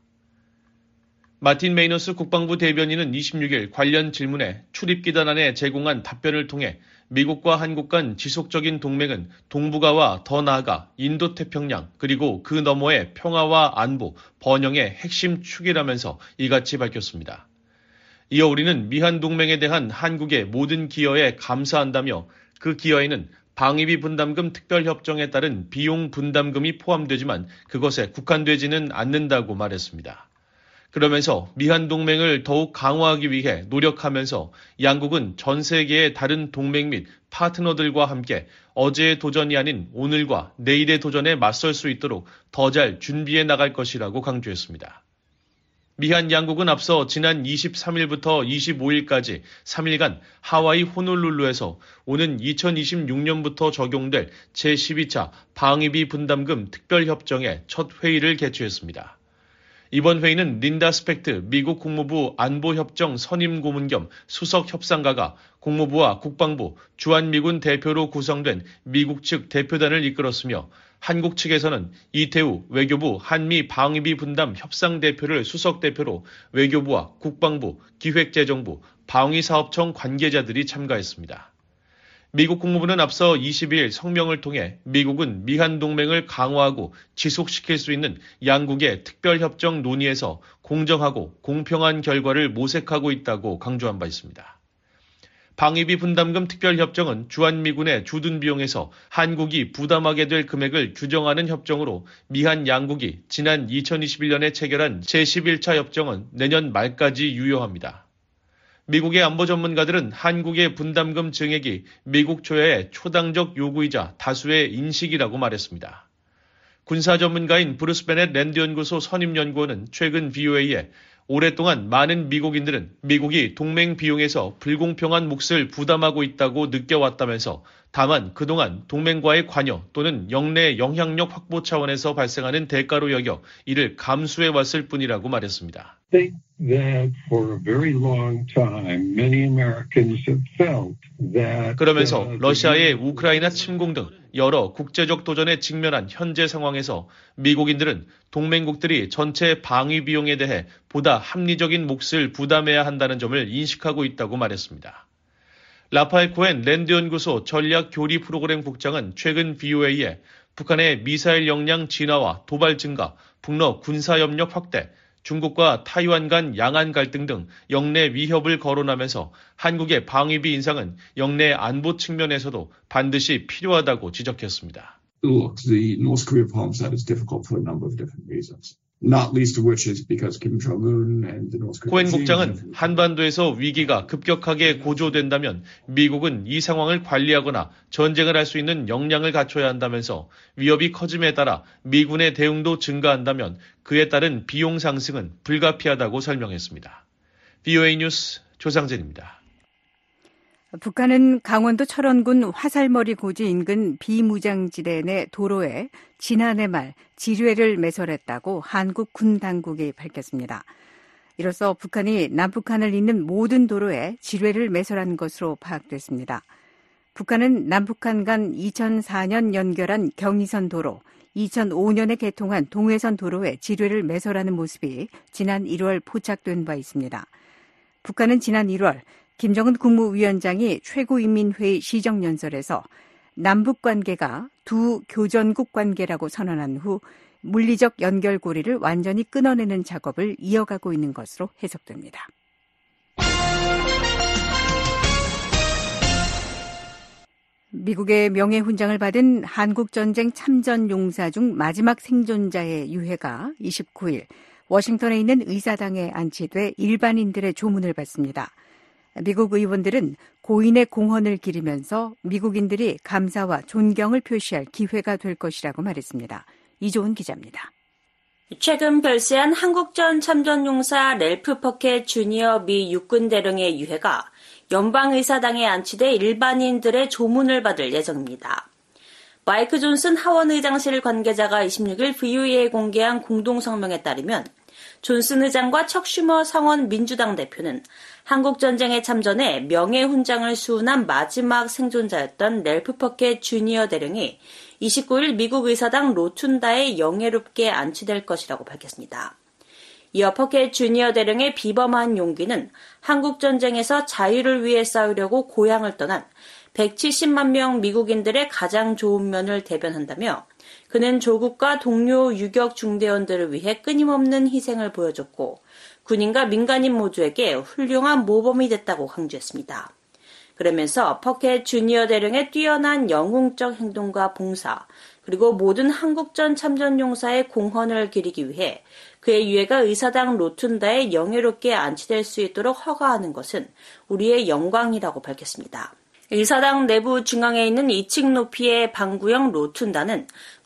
마틴 메이너스 국방부 대변인은 이십육일 관련 질문에 출입기단안에 제공한 답변을 통해 미국과 한국 간 지속적인 동맹은 동북아와 더 나아가 인도태평양 그리고 그 너머의 평화와 안보, 번영의 핵심 축이라면서 이같이 밝혔습니다. 이어 우리는 미한 동맹에 대한 한국의 모든 기여에 감사한다며 그 기여에는 방위비 분담금 특별협정에 따른 비용 분담금이 포함되지만 그것에 국한되지는 않는다고 말했습니다. 그러면서 미한 동맹을 더욱 강화하기 위해 노력하면서 양국은 전 세계의 다른 동맹 및 파트너들과 함께 어제의 도전이 아닌 오늘과 내일의 도전에 맞설 수 있도록 더 잘 준비해 나갈 것이라고 강조했습니다. 미한 양국은 앞서 지난 이십삼일부터 이십오일까지 삼일간 하와이 호놀룰루에서 오는 이천이십육년부터 적용될 제십이차 방위비 분담금 특별협정의 첫 회의를 개최했습니다. 이번 회의는 린다 스펙트 미국 국무부 안보협정 선임고문 겸 수석협상가가 국무부와 국방부, 주한미군 대표로 구성된 미국 측 대표단을 이끌었으며 한국 측에서는 이태우 외교부 한미 방위비 분담 협상대표를 수석대표로 외교부와 국방부, 기획재정부, 방위사업청 관계자들이 참가했습니다. 미국 국무부는 앞서 이십이일 성명을 통해 미국은 미한 동맹을 강화하고 지속시킬 수 있는 양국의 특별협정 논의에서 공정하고 공평한 결과를 모색하고 있다고 강조한 바 있습니다. 방위비 분담금 특별협정은 주한미군의 주둔 비용에서 한국이 부담하게 될 금액을 규정하는 협정으로 미한 양국이 지난 이천이십일년에 체결한 제십일차 협정은 내년 말까지 유효합니다. 미국의 안보 전문가들은 한국의 분담금 증액이 미국 초야의 초당적 요구이자 다수의 인식이라고 말했습니다. 군사 전문가인 브루스 베넷 랜드 연구소 선임 연구원은 최근 브이오에이에 오랫동안 많은 미국인들은 미국이 동맹 비용에서 불공평한 몫을 부담하고 있다고 느껴왔다면서 다만 그동안 동맹과의 관여 또는 영내 영향력 확보 차원에서 발생하는 대가로 여겨 이를 감수해왔을 뿐이라고 말했습니다. That for a very long time, many Americans have felt that 그러면서 러시아의 우크라이나 침공 등 여러 국제적 도전에 직면한 현재 상황에서 미국인들은 동맹국들이 전체 방위 비용에 대해 보다 합리적인 몫을 부담해야 한다는 점을 인식하고 있다고 말했습니다. 라파엘 코엔 랜드연구소 전략교리 프로그램 국장은 최근 브이오에이에 북한의 미사일 역량 진화와 도발 증가, 북러 군사협력 확대, 중국과 타이완 간 양안 갈등 등 영내 위협을 거론하면서 한국의 방위비 인상은 영내 안보 측면에서도 반드시 필요하다고 지적했습니다. Look, the North Korea problem side is difficult for a number of different reasons. Not least of which is because Kim Jong-un and the North Korean 코엔 국장은 한반도에서 위기가 급격하게 고조된다면 미국은 이 상황을 관리하거나 전쟁을 할 수 있는 역량을 갖춰야 한다면서 위협이 커짐에 따라 미군의 대응도 증가한다면 그에 따른 비용 상승은 불가피하다고 설명했습니다. 브이오에이 뉴스 조상진입니다. 북한은 강원도 철원군 화살머리 고지 인근 비무장지대 내 도로에 지난해 말 지뢰를 매설했다고 한국 군 당국이 밝혔습니다. 이로써 북한이 남북한을 잇는 모든 도로에 지뢰를 매설한 것으로 파악됐습니다. 북한은 남북한 간 이천사 년 연결한 경의선 도로, 이천오 년에 개통한 동해선 도로에 지뢰를 매설하는 모습이 지난 일월 포착된 바 있습니다. 북한은 지난 일월 김정은 국무위원장이 최고인민회의 시정연설에서 남북관계가 두 교전국 관계라고 선언한 후 물리적 연결고리를 완전히 끊어내는 작업을 이어가고 있는 것으로 해석됩니다. 미국의 명예훈장을 받은 한국전쟁 참전용사 중 마지막 생존자의 유해가 이십구 일 워싱턴에 있는 의사당에 안치돼 일반인들의 조문을 받습니다. 미국 의원들은 고인의 공헌을 기리면서 미국인들이 감사와 존경을 표시할 기회가 될 것이라고 말했습니다. 이조은 기자입니다. 최근 별세한 한국전 참전용사 랠프 퍼켓 주니어 미 육군대령의 유해가 연방의사당에 안치돼 일반인들의 조문을 받을 예정입니다. 마이크 존슨 하원의장실 관계자가 이십육 일 브이오에이에 공개한 공동성명에 따르면 존슨 의장과 척 슈머 상원 민주당 대표는 한국전쟁에 참전해 명예훈장을 수운한 마지막 생존자였던 랠프 퍼켓 주니어 대령이 이십구 일 미국 의사당 로툰다에 영예롭게 안치될 것이라고 밝혔습니다. 이어 퍼켓 주니어 대령의 비범한 용기는 한국전쟁에서 자유를 위해 싸우려고 고향을 떠난 백칠십만 명 미국인들의 가장 좋은 면을 대변한다며 그는 조국과 동료 유격 중대원들을 위해 끊임없는 희생을 보여줬고 군인과 민간인 모두에게 훌륭한 모범이 됐다고 강조했습니다. 그러면서 퍼켓 주니어 대령의 뛰어난 영웅적 행동과 봉사 그리고 모든 한국전 참전용사의 공헌을 기리기 위해 그의 유해가 의사당 로툰다에 영예롭게 안치될 수 있도록 허가하는 것은 우리의 영광이라고 밝혔습니다. 의사당 내부 중앙에 있는 이 층 높이의 방구형 로툰다는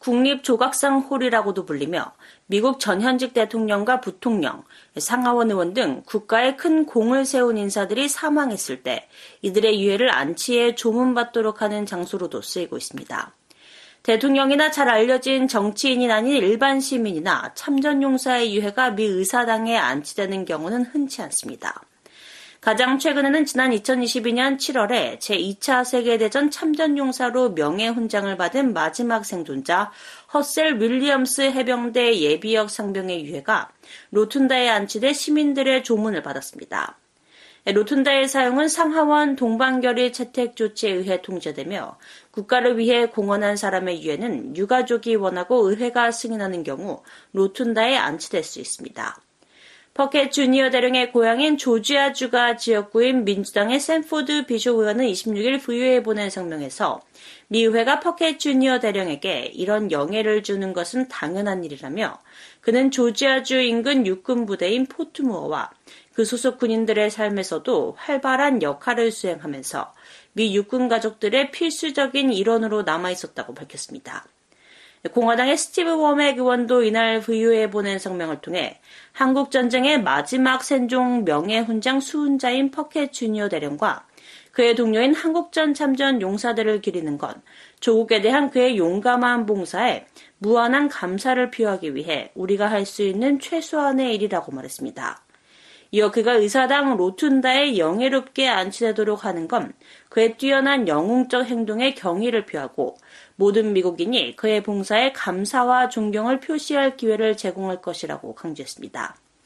국립조각상홀이라고도 불리며 미국 전현직 대통령과 부통령, 상하원 의원 등 국가에 큰 공을 세운 인사들이 사망했을 때 이들의 유해를 안치해 조문받도록 하는 장소로도 쓰이고 있습니다. 대통령이나 잘 알려진 정치인이 아닌 일반 시민이나 참전용사의 유해가 미 의사당에 안치되는 경우는 흔치 않습니다. 가장 최근에는 지난 이천이십이 년 칠월에 제이 차 세계대전 참전용사로 명예훈장을 받은 마지막 생존자 허셀 윌리엄스 해병대 예비역 상병의 유해가 로툰다에 안치돼 시민들의 조문을 받았습니다. 로툰다의 사용은 상하원 동반결의 채택 조치에 의해 통제되며 국가를 위해 공헌한 사람의 유해는 유가족이 원하고 의회가 승인하는 경우 로툰다에 안치될 수 있습니다. 퍼켓 주니어 대령의 고향인 조지아주가 지역구인 민주당의 샌포드 비숍 의원은 이십육 일 브이오에이에 보낸 성명에서 미 의회가 퍼켓 주니어 대령에게 이런 영예를 주는 것은 당연한 일이라며 그는 조지아주 인근 육군부대인 포트무어와 그 소속 군인들의 삶에서도 활발한 역할을 수행하면서 미 육군 가족들의 필수적인 일원으로 남아있었다고 밝혔습니다. 공화당의 스티브 워맥 의원도 이날 브이오에이에 보낸 성명을 통해 한국전쟁의 마지막 생존 명예훈장 수훈자인 퍼켓 주니어 대령과 그의 동료인 한국전 참전 용사들을 기리는 건 조국에 대한 그의 용감한 봉사에 무한한 감사를 표하기 위해 우리가 할 수 있는 최소한의 일이라고 말했습니다. 이어 그가 의사당 로툰다에 영예롭게 안치되도록 하는 건 그의 뛰어난 영웅적 행동에 경의를 표하고 모든 미국인이 그의 봉사에 감사와 존경을 표시할 기회를 제공할 것이라고 강조했습니다.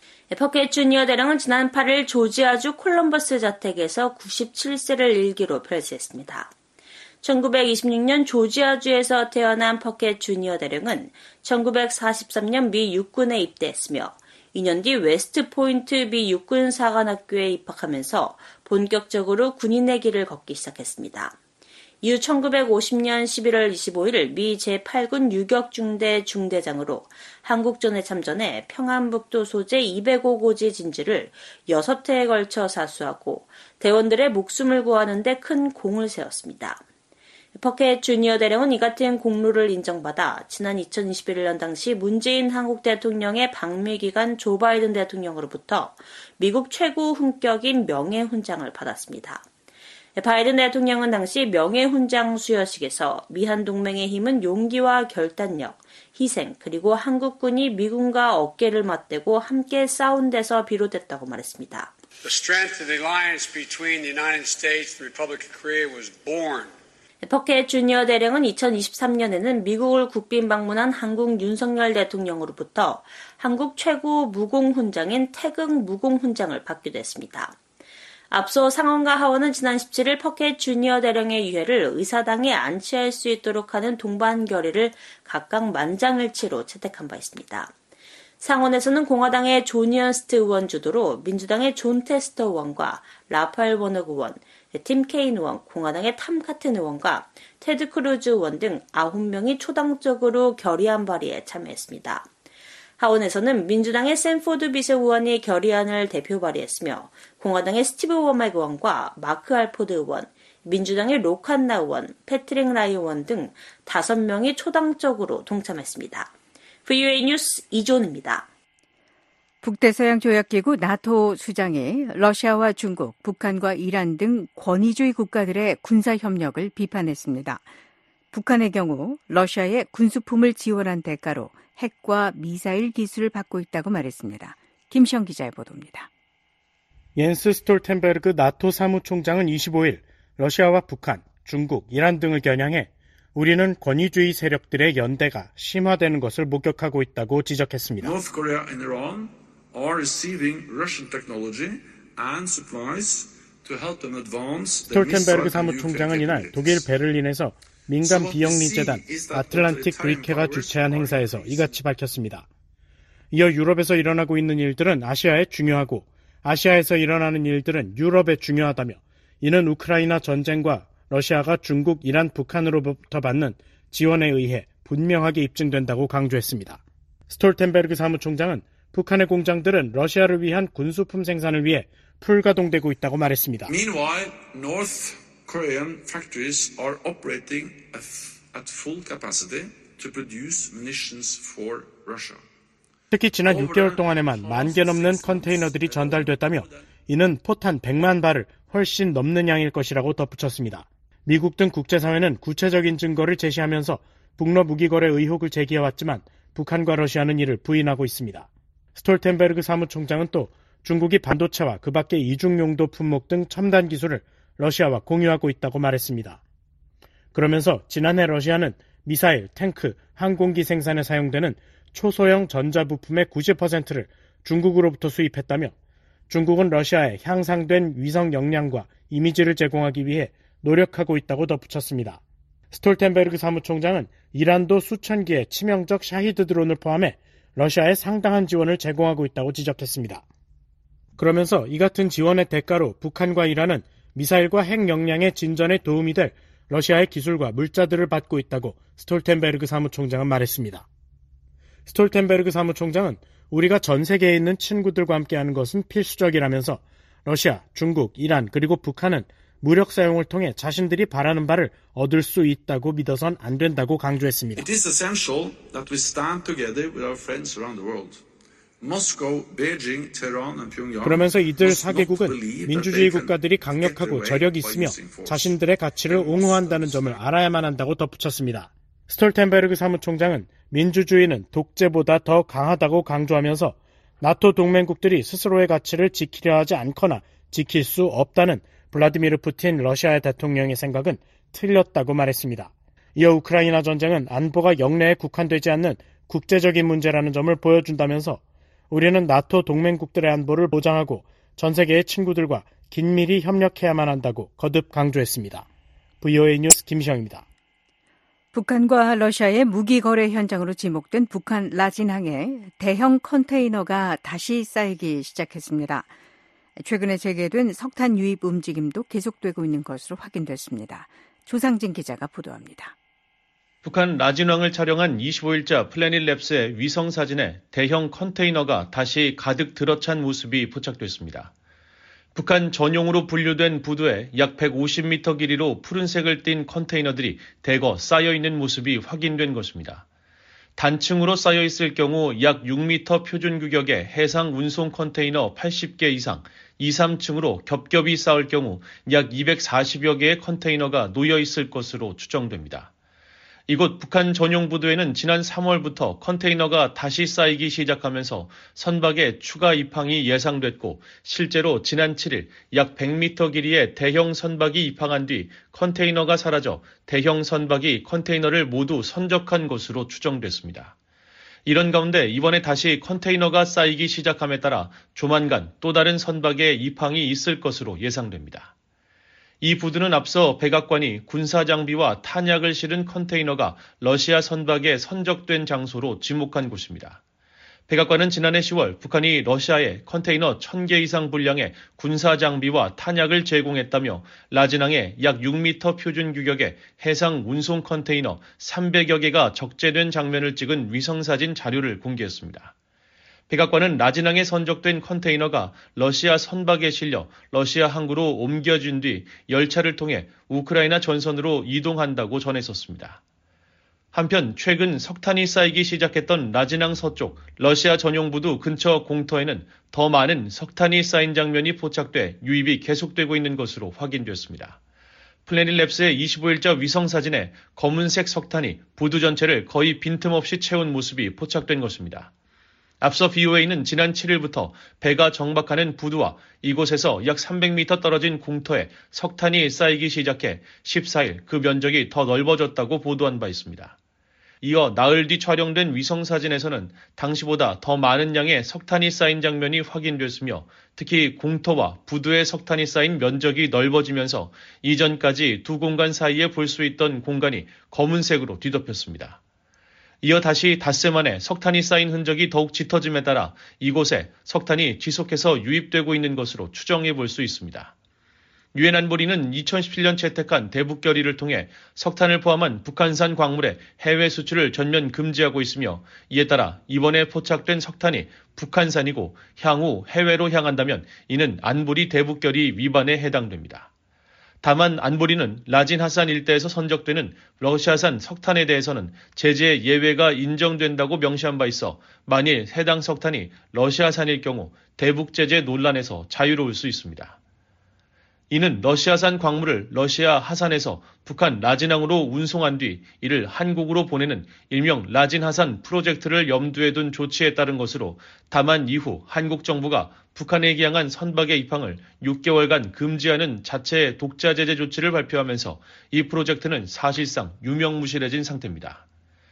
퍼켓 주니어 대령은 지난 팔 일 조지아주 콜럼버스 자택에서 구십칠 세를 일기로 별세했습니다. 천구백이십육 년 조지아주에서 태어난 퍼켓 주니어 대령은 천구백사십삼 년 미 육군에 입대했으며 이 년 뒤 웨스트 포인트 미 육군 사관학교에 입학하면서 본격적으로 군인의 길을 걷기 시작했습니다. 이후 천구백오십 년 십일월 이십오일 미 제팔 군 유격중대 중대장으로 한국전에 참전해 평안북도 소재 이백오 고지 진지를 여섯 회에 걸쳐 사수하고 대원들의 목숨을 구하는 데 큰 공을 세웠습니다. 퍼켓 주니어 대령은 이 같은 공로를 인정받아 지난 이천이십일 년 당시 문재인 한국 대통령의 방미기간 조 바이든 대통령으로부터 미국 최고 훈격인 명예훈장을 받았습니다. 바이든 대통령은 당시 명예훈장 수여식에서 미한 동맹의 힘은 용기와 결단력, 희생, 그리고 한국군이 미군과 어깨를 맞대고 함께 싸운 데서 비롯됐다고 말했습니다. The strength of the alliance between the United States and the Republic of Korea was born. 퍼켓 주니어 대령은 이천이십삼 년에는 미국을 국빈 방문한 한국 윤석열 대통령으로부터 한국 최고 무공훈장인 태극 무공훈장을 받기도 했습니다. 앞서 상원과 하원은 지난 십칠 일 퍼켓 주니어 대령의 유해를 의사당에 안치할 수 있도록 하는 동반 결의를 각각 만장일치로 채택한 바 있습니다. 상원에서는 공화당의 존 이언스트 의원 주도로 민주당의 존 테스터 의원과 라파엘 워녹 의원, 팀 케인 의원, 공화당의 탐 카튼 의원과 테드 크루즈 의원 등 아홉 명이 초당적으로 결의안 발의에 참여했습니다. 하원에서는 민주당의 샌포드 비세 의원이 결의안을 대표 발의했으며 공화당의 스티브 워맥 의원과 마크 알포드 의원, 민주당의 로칸나 의원, 패트릭 라이 의원 등 다섯 명이 초당적으로 동참했습니다. 브이오에이 뉴스 이존입니다. 북대서양 조약기구 나토 수장이 러시아와 중국, 북한과 이란 등 권위주의 국가들의 군사협력을 비판했습니다. 북한의 경우 러시아의 군수품을 지원한 대가로 핵과 미사일 기술을 받고 있다고 말했습니다. 김시영 기자의 보도입니다. 옌스 스톨텐베르그 나토 사무총장은 이십오일 러시아와 북한, 중국, 이란 등을 겨냥해 우리는 권위주의 세력들의 연대가 심화되는 것을 목격하고 있다고 지적했습니다. North Korea and Iran are receiving Russian technology and supplies to help them advance their 스톨텐베르그 사무총장은 이날 독일 베를린에서 민간 비영리 재단 아틀란틱 그리케가 주최한 행사에서 이같이 밝혔습니다. 이어 유럽에서 일어나고 있는 일들은 아시아에 중요하고 아시아에서 일어나는 일들은 유럽에 중요하다며 이는 우크라이나 전쟁과 러시아가 중국, 이란, 북한으로부터 받는 지원에 의해 분명하게 입증된다고 강조했습니다. 스톨텐베르그 사무총장은 북한의 공장들은 러시아를 위한 군수품 생산을 위해 풀가동되고 있다고 말했습니다. Meanwhile, North Korean factories are operating at full capacity to produce munitions for Russia. 특히 지난 육 개월 동안에만 만 개 넘는 컨테이너들이 전달됐다며 이는 포탄 백만 발을 훨씬 넘는 양일 것이라고 덧붙였습니다. 미국 등 국제사회는 구체적인 증거를 제시하면서 북러 무기거래 의혹을 제기해왔지만 북한과 러시아는 이를 부인하고 있습니다. 스톨텐베르그 사무총장은 또 중국이 반도체와 그 밖의 이중용도 품목 등 첨단 기술을 러시아와 공유하고 있다고 말했습니다. 그러면서 지난해 러시아는 미사일, 탱크, 항공기 생산에 사용되는 초소형 전자부품의 구십 퍼센트를 중국으로부터 수입했다며 중국은 러시아에 향상된 위성 역량과 이미지를 제공하기 위해 노력하고 있다고 덧붙였습니다. 스톨텐베르그 사무총장은 이란도 수천 개의 치명적 샤히드 드론을 포함해 러시아에 상당한 지원을 제공하고 있다고 지적했습니다. 그러면서 이 같은 지원의 대가로 북한과 이란은 미사일과 핵 역량의 진전에 도움이 될 러시아의 기술과 물자들을 받고 있다고 스톨텐베르그 사무총장은 말했습니다. 스톨텐베르그 사무총장은 우리가 전 세계에 있는 친구들과 함께하는 것은 필수적이라면서 러시아, 중국, 이란 그리고 북한은 무력 사용을 통해 자신들이 바라는 바를 얻을 수 있다고 믿어선 안 된다고 강조했습니다. It is essential that we stand together with our friends around the world. Moscow, Beijing, Tehran and Pyongyang. 그러면서 이들 사 개국은 민주주의 국가들이 강력하고 저력이 있으며 자신들의 가치를 옹호한다는 점을 알아야만 한다고 덧붙였습니다. 스톨텐베르그 사무총장은 민주주의는 독재보다 더 강하다고 강조하면서 나토 동맹국들이 스스로의 가치를 지키려 하지 않거나 지킬 수 없다는 블라디미르 푸틴 러시아 대통령의 생각은 틀렸다고 말했습니다. 이어 우크라이나 전쟁은 안보가 영내에 국한되지 않는 국제적인 문제라는 점을 보여준다면서 우리는 나토 동맹국들의 안보를 보장하고 전 세계의 친구들과 긴밀히 협력해야만 한다고 거듭 강조했습니다. 브이오에이 뉴스 김시영입니다. 북한과 러시아의 무기 거래 현장으로 지목된 북한 라진항에 대형 컨테이너가 다시 쌓이기 시작했습니다. 최근에 재개된 석탄 유입 움직임도 계속되고 있는 것으로 확인됐습니다. 조상진 기자가 보도합니다. 북한 라진항을 촬영한 이십오일자 플래닛랩스의 위성 사진에 대형 컨테이너가 다시 가득 들어찬 모습이 포착됐습니다. 북한 전용으로 분류된 부두에 약 백오십 미터 길이로 푸른색을 띤 컨테이너들이 대거 쌓여있는 모습이 확인된 것입니다. 단층으로 쌓여있을 경우 약 육 미터 표준 규격의 해상 운송 컨테이너 팔십 개 이상, 이, 삼층으로 겹겹이 쌓을 경우 약 이백사십여 개의 컨테이너가 놓여있을 것으로 추정됩니다. 이곳 북한 전용 부두에는 지난 삼월부터 컨테이너가 다시 쌓이기 시작하면서 선박의 추가 입항이 예상됐고 실제로 지난 칠일 약 백 미터 길이의 대형 선박이 입항한 뒤 컨테이너가 사라져 대형 선박이 컨테이너를 모두 선적한 것으로 추정됐습니다. 이런 가운데 이번에 다시 컨테이너가 쌓이기 시작함에 따라 조만간 또 다른 선박의 입항이 있을 것으로 예상됩니다. 이 부두는 앞서 백악관이 군사장비와 탄약을 실은 컨테이너가 러시아 선박에 선적된 장소로 지목한 곳입니다. 백악관은 지난해 시월 북한이 러시아에 컨테이너 천 개 이상 분량의 군사장비와 탄약을 제공했다며 라진항에 약 육 미터 표준 규격의 해상 운송 컨테이너 삼백여 개가 적재된 장면을 찍은 위성사진 자료를 공개했습니다. 백악관은 라진항에 선적된 컨테이너가 러시아 선박에 실려 러시아 항구로 옮겨진 뒤 열차를 통해 우크라이나 전선으로 이동한다고 전했었습니다. 한편 최근 석탄이 쌓이기 시작했던 라진항 서쪽 러시아 전용 부두 근처 공터에는 더 많은 석탄이 쌓인 장면이 포착돼 유입이 계속되고 있는 것으로 확인됐습니다. 플래닛랩스의 이십오일자 위성사진에 검은색 석탄이 부두 전체를 거의 빈틈없이 채운 모습이 포착된 것입니다. 앞서 브이오에이는 지난 칠일부터 배가 정박하는 부두와 이곳에서 약 삼백 미터 떨어진 공터에 석탄이 쌓이기 시작해 십사일 그 면적이 더 넓어졌다고 보도한 바 있습니다. 이어 나흘 뒤 촬영된 위성사진에서는 당시보다 더 많은 양의 석탄이 쌓인 장면이 확인됐으며 특히 공터와 부두에 석탄이 쌓인 면적이 넓어지면서 이전까지 두 공간 사이에 볼 수 있던 공간이 검은색으로 뒤덮였습니다. 이어 다시 닷새 만에 석탄이 쌓인 흔적이 더욱 짙어짐에 따라 이곳에 석탄이 지속해서 유입되고 있는 것으로 추정해 볼 수 있습니다. 유엔 안보리는 이천십칠년 채택한 대북 결의를 통해 석탄을 포함한 북한산 광물의 해외 수출을 전면 금지하고 있으며 이에 따라 이번에 포착된 석탄이 북한산이고 향후 해외로 향한다면 이는 안보리 대북 결의 위반에 해당됩니다. 다만 안보리는 라진 하산 일대에서 선적되는 러시아산 석탄에 대해서는 제재 예외가 인정된다고 명시한 바 있어 만일 해당 석탄이 러시아산일 경우 대북 제재 논란에서 자유로울 수 있습니다. 이는 러시아산 광물을 러시아 하산에서 북한 라진항으로 운송한 뒤 이를 한국으로 보내는 일명 라진 하산 프로젝트를 염두에 둔 조치에 따른 것으로 다만 이후 한국 정부가 북한에 기항한 선박의 입항을 육 개월간 금지하는 자체 독자 제재 조치를 발표하면서 이 프로젝트는 사실상 유명무실해진 상태입니다.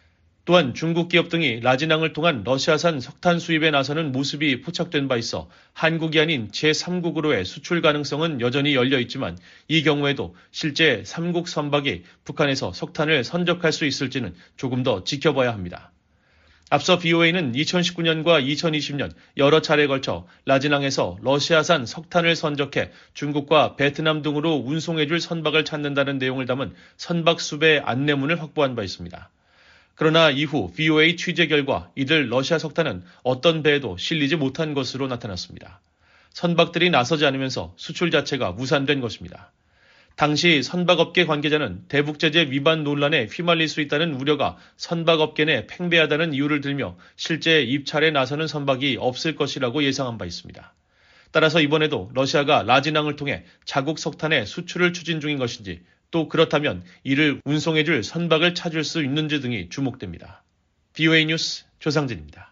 또한 중국 기업 등이 라진항을 통한 러시아산 석탄 수입에 나서는 모습이 포착된 바 있어 한국이 아닌 제삼국으로의 수출 가능성은 여전히 열려 있지만 이 경우에도 실제 삼국 선박이 북한에서 석탄을 선적할 수 있을지는 조금 더 지켜봐야 합니다. 앞서 브이오에이는 이천십구년과 이천이십년 여러 차례에 걸쳐 라진항에서 러시아산 석탄을 선적해 중국과 베트남 등으로 운송해줄 선박을 찾는다는 내용을 담은 선박 수배 안내문을 확보한 바 있습니다. 그러나 이후 브이오에이 취재 결과 이들 러시아 석탄은 어떤 배에도 실리지 못한 것으로 나타났습니다. 선박들이 나서지 않으면서 수출 자체가 무산된 것입니다. 당시 선박업계 관계자는 대북제재 위반 논란에 휘말릴 수 있다는 우려가 선박업계 내 팽배하다는 이유를 들며 실제 입찰에 나서는 선박이 없을 것이라고 예상한 바 있습니다. 따라서 이번에도 러시아가 라진항을 통해 자국 석탄의 수출을 추진 중인 것인지 또 그렇다면 이를 운송해줄 선박을 찾을 수 있는지 등이 주목됩니다. 브이오에이 뉴스 조상진입니다.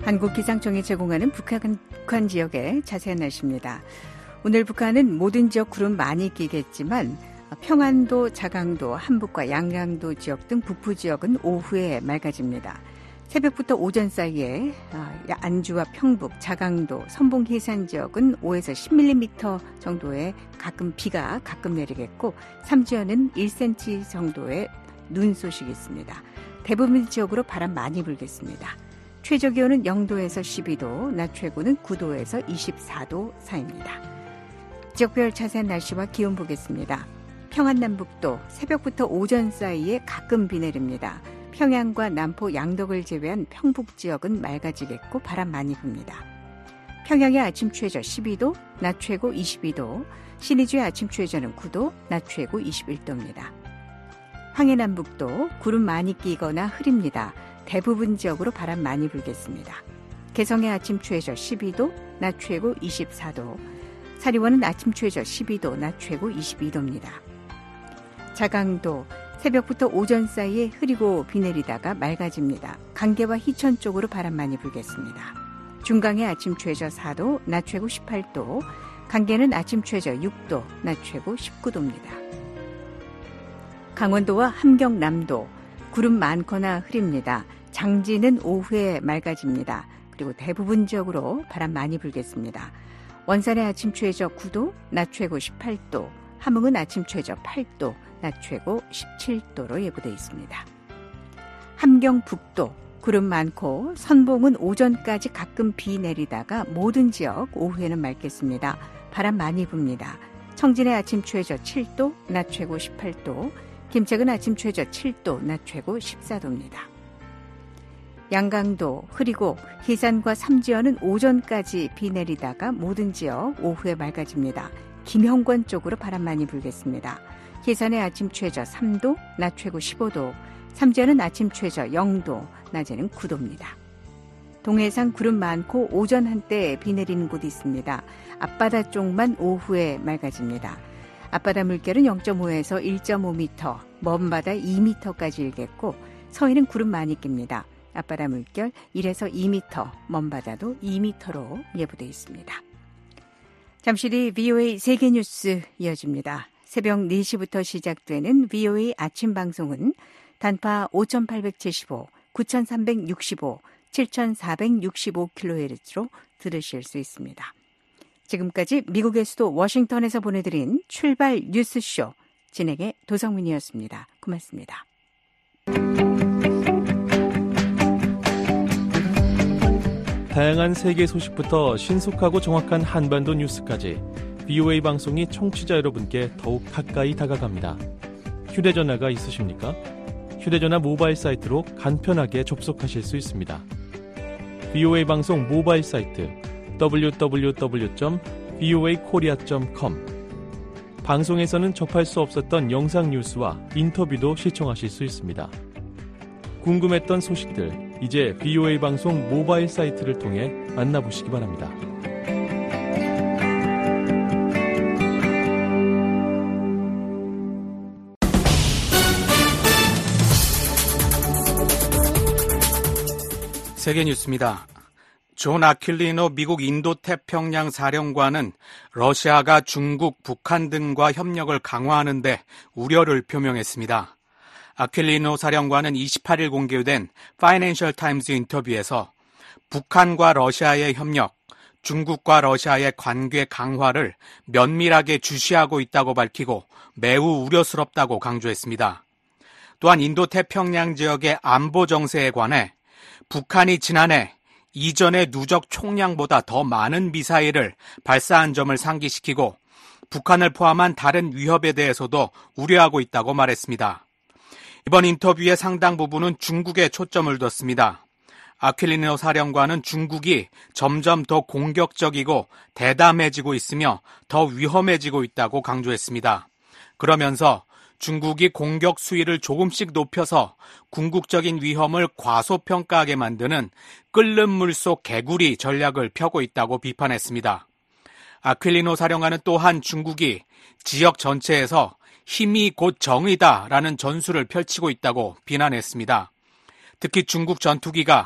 한국기상청이 제공하는 북한, 북한 지역의 자세한 날씨입니다. 오늘 북한은 모든 지역 구름 많이 끼겠지만 평안도, 자강도, 한북과 양양도 지역 등 북부 지역은 오후에 맑아집니다. 새벽부터 오전 사이에 안주와 평북, 자강도, 선봉 해산 지역은 오에서 십 밀리미터 정도의 가끔 비가 가끔 내리겠고 삼지연은 일 센티미터 정도의 눈 소식이 있습니다. 대부분 지역으로 바람 많이 불겠습니다. 최저 기온은 영도에서 십이도, 낮 최고는 구도에서 이십사도 사이입니다. 지역별 자세한 날씨와 기온 보겠습니다. 평안남북도 새벽부터 오전 사이에 가끔 비 내립니다. 평양과 남포, 양덕을 제외한 평북 지역은 맑아지겠고 바람 많이 붑니다. 평양의 아침 최저 십이도, 낮 최고 이십이도, 신의주의 아침 최저는 구도, 낮 최고 이십일도입니다. 황해남북도 구름 많이 끼거나 흐립니다. 대부분 지역으로 바람 많이 불겠습니다. 개성의 아침 최저 십이도, 낮 최고 이십사도, 사리원은 아침 최저 십이도, 낮 최고 이십이도입니다. 자강도 새벽부터 오전 사이에 흐리고 비 내리다가 맑아집니다. 강계와 희천 쪽으로 바람 많이 불겠습니다. 중강의 아침 최저 사도, 낮 최고 십팔도, 강계는 아침 최저 육도, 낮 최고 십구도입니다. 강원도와 함경남도 구름 많거나 흐립니다. 장지는 오후에 맑아집니다. 그리고 대부분 지역으로 바람 많이 불겠습니다. 원산의 아침 최저 구도, 낮 최고 십팔도, 함흥은 아침 최저 팔도, 낮 최고 십칠도로 예보되어 있습니다. 함경북도 구름 많고 선봉은 오전까지 가끔 비 내리다가 모든 지역 오후에는 맑겠습니다. 바람 많이 붑니다. 청진의 아침 최저 칠도, 낮 최고 십팔도, 김책은 아침 최저 칠도, 낮 최고 십사도입니다. 양강도 흐리고 희산과 삼지연은 오전까지 비 내리다가 모든 지역 오후에 맑아집니다. 김형권 쪽으로 바람 많이 불겠습니다. 희산의 아침 최저 삼도, 낮 최고 십오도, 삼지연은 아침 최저 영도, 낮에는 구도입니다. 동해상 구름 많고 오전 한때 비 내리는 곳이 있습니다. 앞바다 쪽만 오후에 맑아집니다. 앞바다 물결은 영점오에서 일점오 미터, 먼 바다 이 미터까지 일겠고 서해는 구름 많이 낍니다. 앞바다 물결 일에서 이 미터, 먼 바다도 이 미터로 예보되어 있습니다. 잠시 뒤 브이오에이 세계뉴스 이어집니다. 새벽 네 시부터 시작되는 브이오에이 아침 방송은 단파 오천팔백칠십오, 구천삼백육십오, 칠천사백육십오 킬로헤르츠로 들으실 수 있습니다. 지금까지 미국의 수도 워싱턴에서 보내드린 출발 뉴스쇼 진행의 도성민이었습니다. 고맙습니다. 다양한 세계 소식부터 신속하고 정확한 한반도 뉴스까지 브이오에이 방송이 청취자 여러분께 더욱 가까이 다가갑니다. 휴대전화가 있으십니까? 휴대전화 모바일 사이트로 간편하게 접속하실 수 있습니다. 브이오에이 방송 모바일 사이트 더블유 더블유 더블유 점 브이오에이 코리아 점 컴. 방송에서는 접할 수 없었던 영상 뉴스와 인터뷰도 시청하실 수 있습니다. 궁금했던 소식들, 이제 브이오에이 방송 모바일 사이트를 통해 만나보시기 바랍니다. 세계뉴스입니다. 존 아큄리노 미국 인도태평양 사령관은 러시아가 중국, 북한 등과 협력을 강화하는 데 우려를 표명했습니다. 아큄리노 사령관은 이십팔일 공개된 파이낸셜 타임즈 인터뷰에서 북한과 러시아의 협력, 중국과 러시아의 관계 강화를 면밀하게 주시하고 있다고 밝히고 매우 우려스럽다고 강조했습니다. 또한 인도태평양 지역의 안보 정세에 관해 북한이 지난해 이전의 누적 총량보다 더 많은 미사일을 발사한 점을 상기시키고 북한을 포함한 다른 위협에 대해서도 우려하고 있다고 말했습니다. 이번 인터뷰의 상당 부분은 중국에 초점을 뒀습니다. 아큄리노 사령관은 중국이 점점 더 공격적이고 대담해지고 있으며 더 위험해지고 있다고 강조했습니다. 그러면서 중국이 공격 수위를 조금씩 높여서 궁극적인 위험을 과소평가하게 만드는 끓는 물 속 개구리 전략을 펴고 있다고 비판했습니다. 아큄리노 사령관은 또한 중국이 지역 전체에서 힘이 곧 정의다라는 전술을 펼치고 있다고 비난했습니다. 특히 중국 전투기가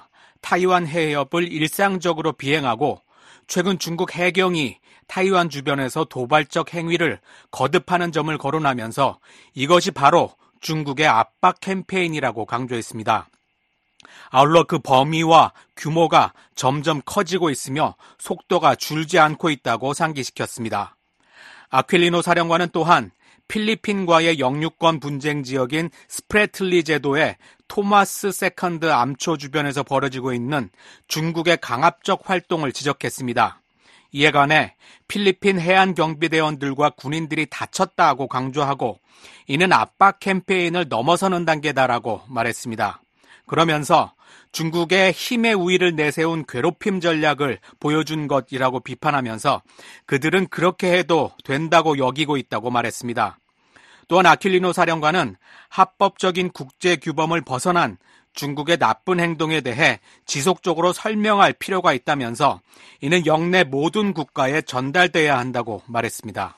타이완 해협을 일상적으로 비행하고 최근 중국 해경이 타이완 주변에서 도발적 행위를 거듭하는 점을 거론하면서 이것이 바로 중국의 압박 캠페인이라고 강조했습니다. 아울러 그 범위와 규모가 점점 커지고 있으며 속도가 줄지 않고 있다고 상기시켰습니다. 아퀼리노 사령관은 또한 필리핀과의 영유권 분쟁 지역인 스프레틀리 제도의 토마스 세컨드 암초 주변에서 벌어지고 있는 중국의 강압적 활동을 지적했습니다. 이에 관해 필리핀 해안 경비대원들과 군인들이 다쳤다고 강조하고 이는 압박 캠페인을 넘어서는 단계다라고 말했습니다. 그러면서 중국의 힘의 우위를 내세운 괴롭힘 전략을 보여준 것이라고 비판하면서 그들은 그렇게 해도 된다고 여기고 있다고 말했습니다. 또한 아퀼리노 사령관은 합법적인 국제 규범을 벗어난 중국의 나쁜 행동에 대해 지속적으로 설명할 필요가 있다면서 이는 영내 모든 국가에 전달돼야 한다고 말했습니다.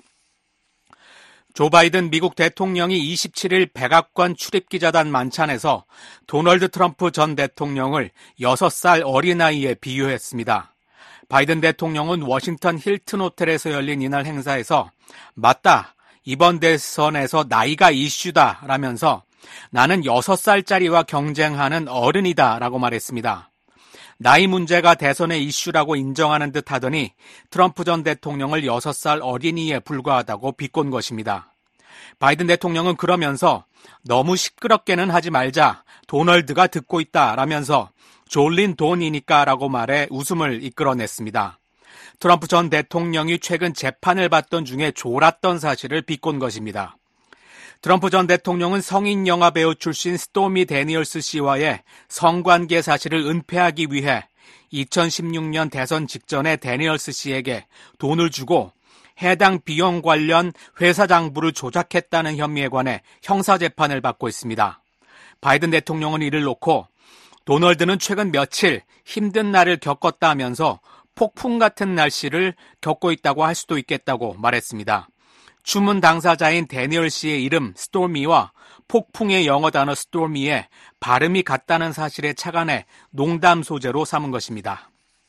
조 바이든 미국 대통령이 이십칠일 백악관 출입기자단 만찬에서 도널드 트럼프 전 대통령을 여섯 살 어린아이에 비유했습니다. 바이든 대통령은 워싱턴 힐튼 호텔에서 열린 이날 행사에서 맞다, 이번 대선에서 나이가 이슈다 라면서 나는 여섯 살짜리와 경쟁하는 어른이다 라고 말했습니다. 나이 문제가 대선의 이슈라고 인정하는 듯 하더니 트럼프 전 대통령을 여섯 살 어린이에 불과하다고 비꼰 것입니다. 바이든 대통령은 그러면서 너무 시끄럽게는 하지 말자, 도널드가 듣고 있다 라면서 졸린 돈이니까 라고 말해 웃음을 이끌어냈습니다. 트럼프 전 대통령이 최근 재판을 받던 중에 졸았던 사실을 비꼰 것입니다. 트럼프 전 대통령은 성인 영화 배우 출신 스토미 데니얼스 씨와의 성관계 사실을 은폐하기 위해 이천십육 년 대선 직전에 데니얼스 씨에게 돈을 주고 해당 비용 관련 회사 장부를 조작했다는 혐의에 관해 형사재판을 받고 있습니다. 바이든 대통령은 이를 놓고 도널드는 최근 며칠 힘든 날을 겪었다 하면서 폭풍 같은 날씨를 겪고 있다고 할 수도 있겠다고 말했습니다. 주문 당사자인 데니얼 씨의 이름 스토미와 폭풍의 영어 단어 스토미에 발음이 같다는 사실에 착안해 농담 소재로 삼은 것입니다.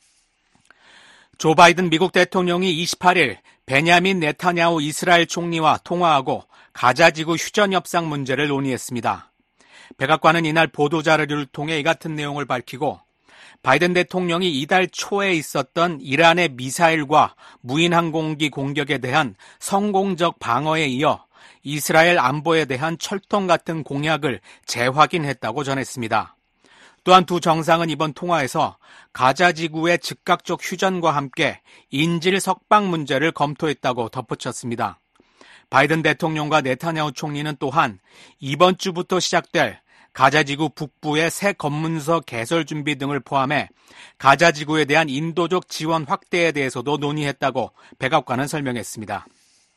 조 바이든 미국 대통령이 이십팔일 베냐민 네타냐후 이스라엘 총리와 통화하고 가자지구 휴전 협상 문제를 논의했습니다. 백악관은 이날 보도자료를 통해 이 같은 내용을 밝히고 바이든 대통령이 이달 초에 있었던 이란의 미사일과 무인항공기 공격에 대한 성공적 방어에 이어 이스라엘 안보에 대한 철통 같은 공약을 재확인했다고 전했습니다. 또한 두 정상은 이번 통화에서 가자지구의 즉각적 휴전과 함께 인질 석방 문제를 검토했다고 덧붙였습니다. 바이든 대통령과 네타냐후 총리는 또한 이번 주부터 시작될 가자지구 북부의 새 검문소 개설 준비 등을 포함해 가자지구에 대한 인도적 지원 확대에 대해서도 논의했다고 백악관은 설명했습니다.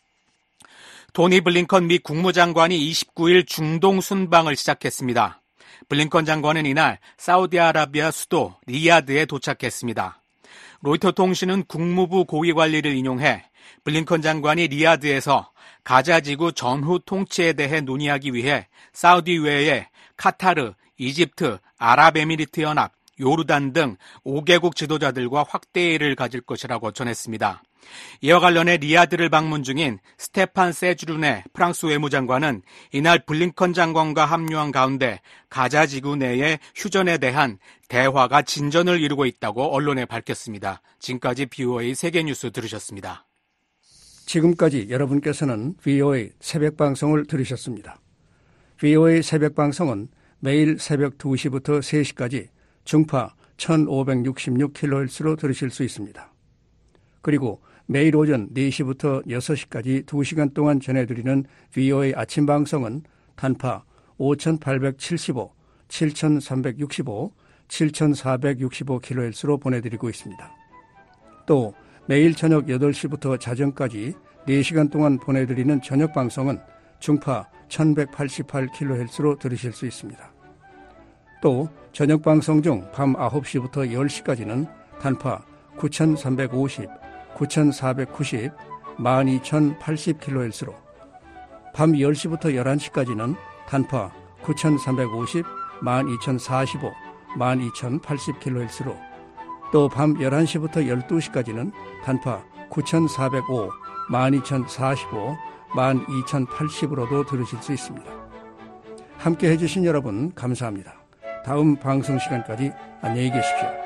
토니 블링컨 미 국무장관이 이십구일 중동 순방을 시작했습니다. 블링컨 장관은 이날 사우디아라비아 수도 리야드에 도착했습니다. 로이터 통신은 국무부 고위 관리를 인용해 블링컨 장관이 리야드에서 가자지구 전후 통치에 대해 논의하기 위해 사우디 외에 카타르, 이집트, 아랍에미리트 연합, 요르단 등 오 개국 지도자들과 확대회의를 가질 것이라고 전했습니다. 이와 관련해 리야드를 방문 중인 스테판 세주르네 프랑스 외무장관은 이날 블링컨 장관과 합류한 가운데 가자지구 내의 휴전에 대한 대화가 진전을 이루고 있다고 언론에 밝혔습니다. 지금까지 비오에이 세계뉴스 들으셨습니다. 지금까지 여러분께서는 비오에이 새벽방송을 들으셨습니다. 비오에이 새벽방송은 매일 새벽 두 시부터 세 시까지 중파 천오백육십육 킬로헤르츠로 들으실 수 있습니다. 그리고 매일 오전 네 시부터 여섯 시까지 두 시간 동안 전해드리는 비오에이 아침방송은 단파 오천팔백칠십오, 칠천삼백육십오, 칠천사백육십오 킬로헤르츠로 보내드리고 있습니다. 또 매일 저녁 여덟 시부터 자정까지 네 시간 동안 보내드리는 저녁방송은 중파 천백팔십팔 킬로헤르츠로 들으실 수 있습니다. 또 저녁방송 중 밤 아홉 시부터 열 시까지는 단파 구천삼백오십, 구천사백구십, 만 이천팔십 킬로헤르츠로 밤 열 시부터 열한 시까지는 단파 구천삼백오십, 만 이천사십오, 만 이천팔십 킬로헤르츠로 또 밤 열한 시부터 열두 시까지는 단파 구천사백오, 만 이천사십오, 만 이천팔십으로도 들으실 수 있습니다. 함께 해주신 여러분 감사합니다. 다음 방송 시간까지 안녕히 계십시오.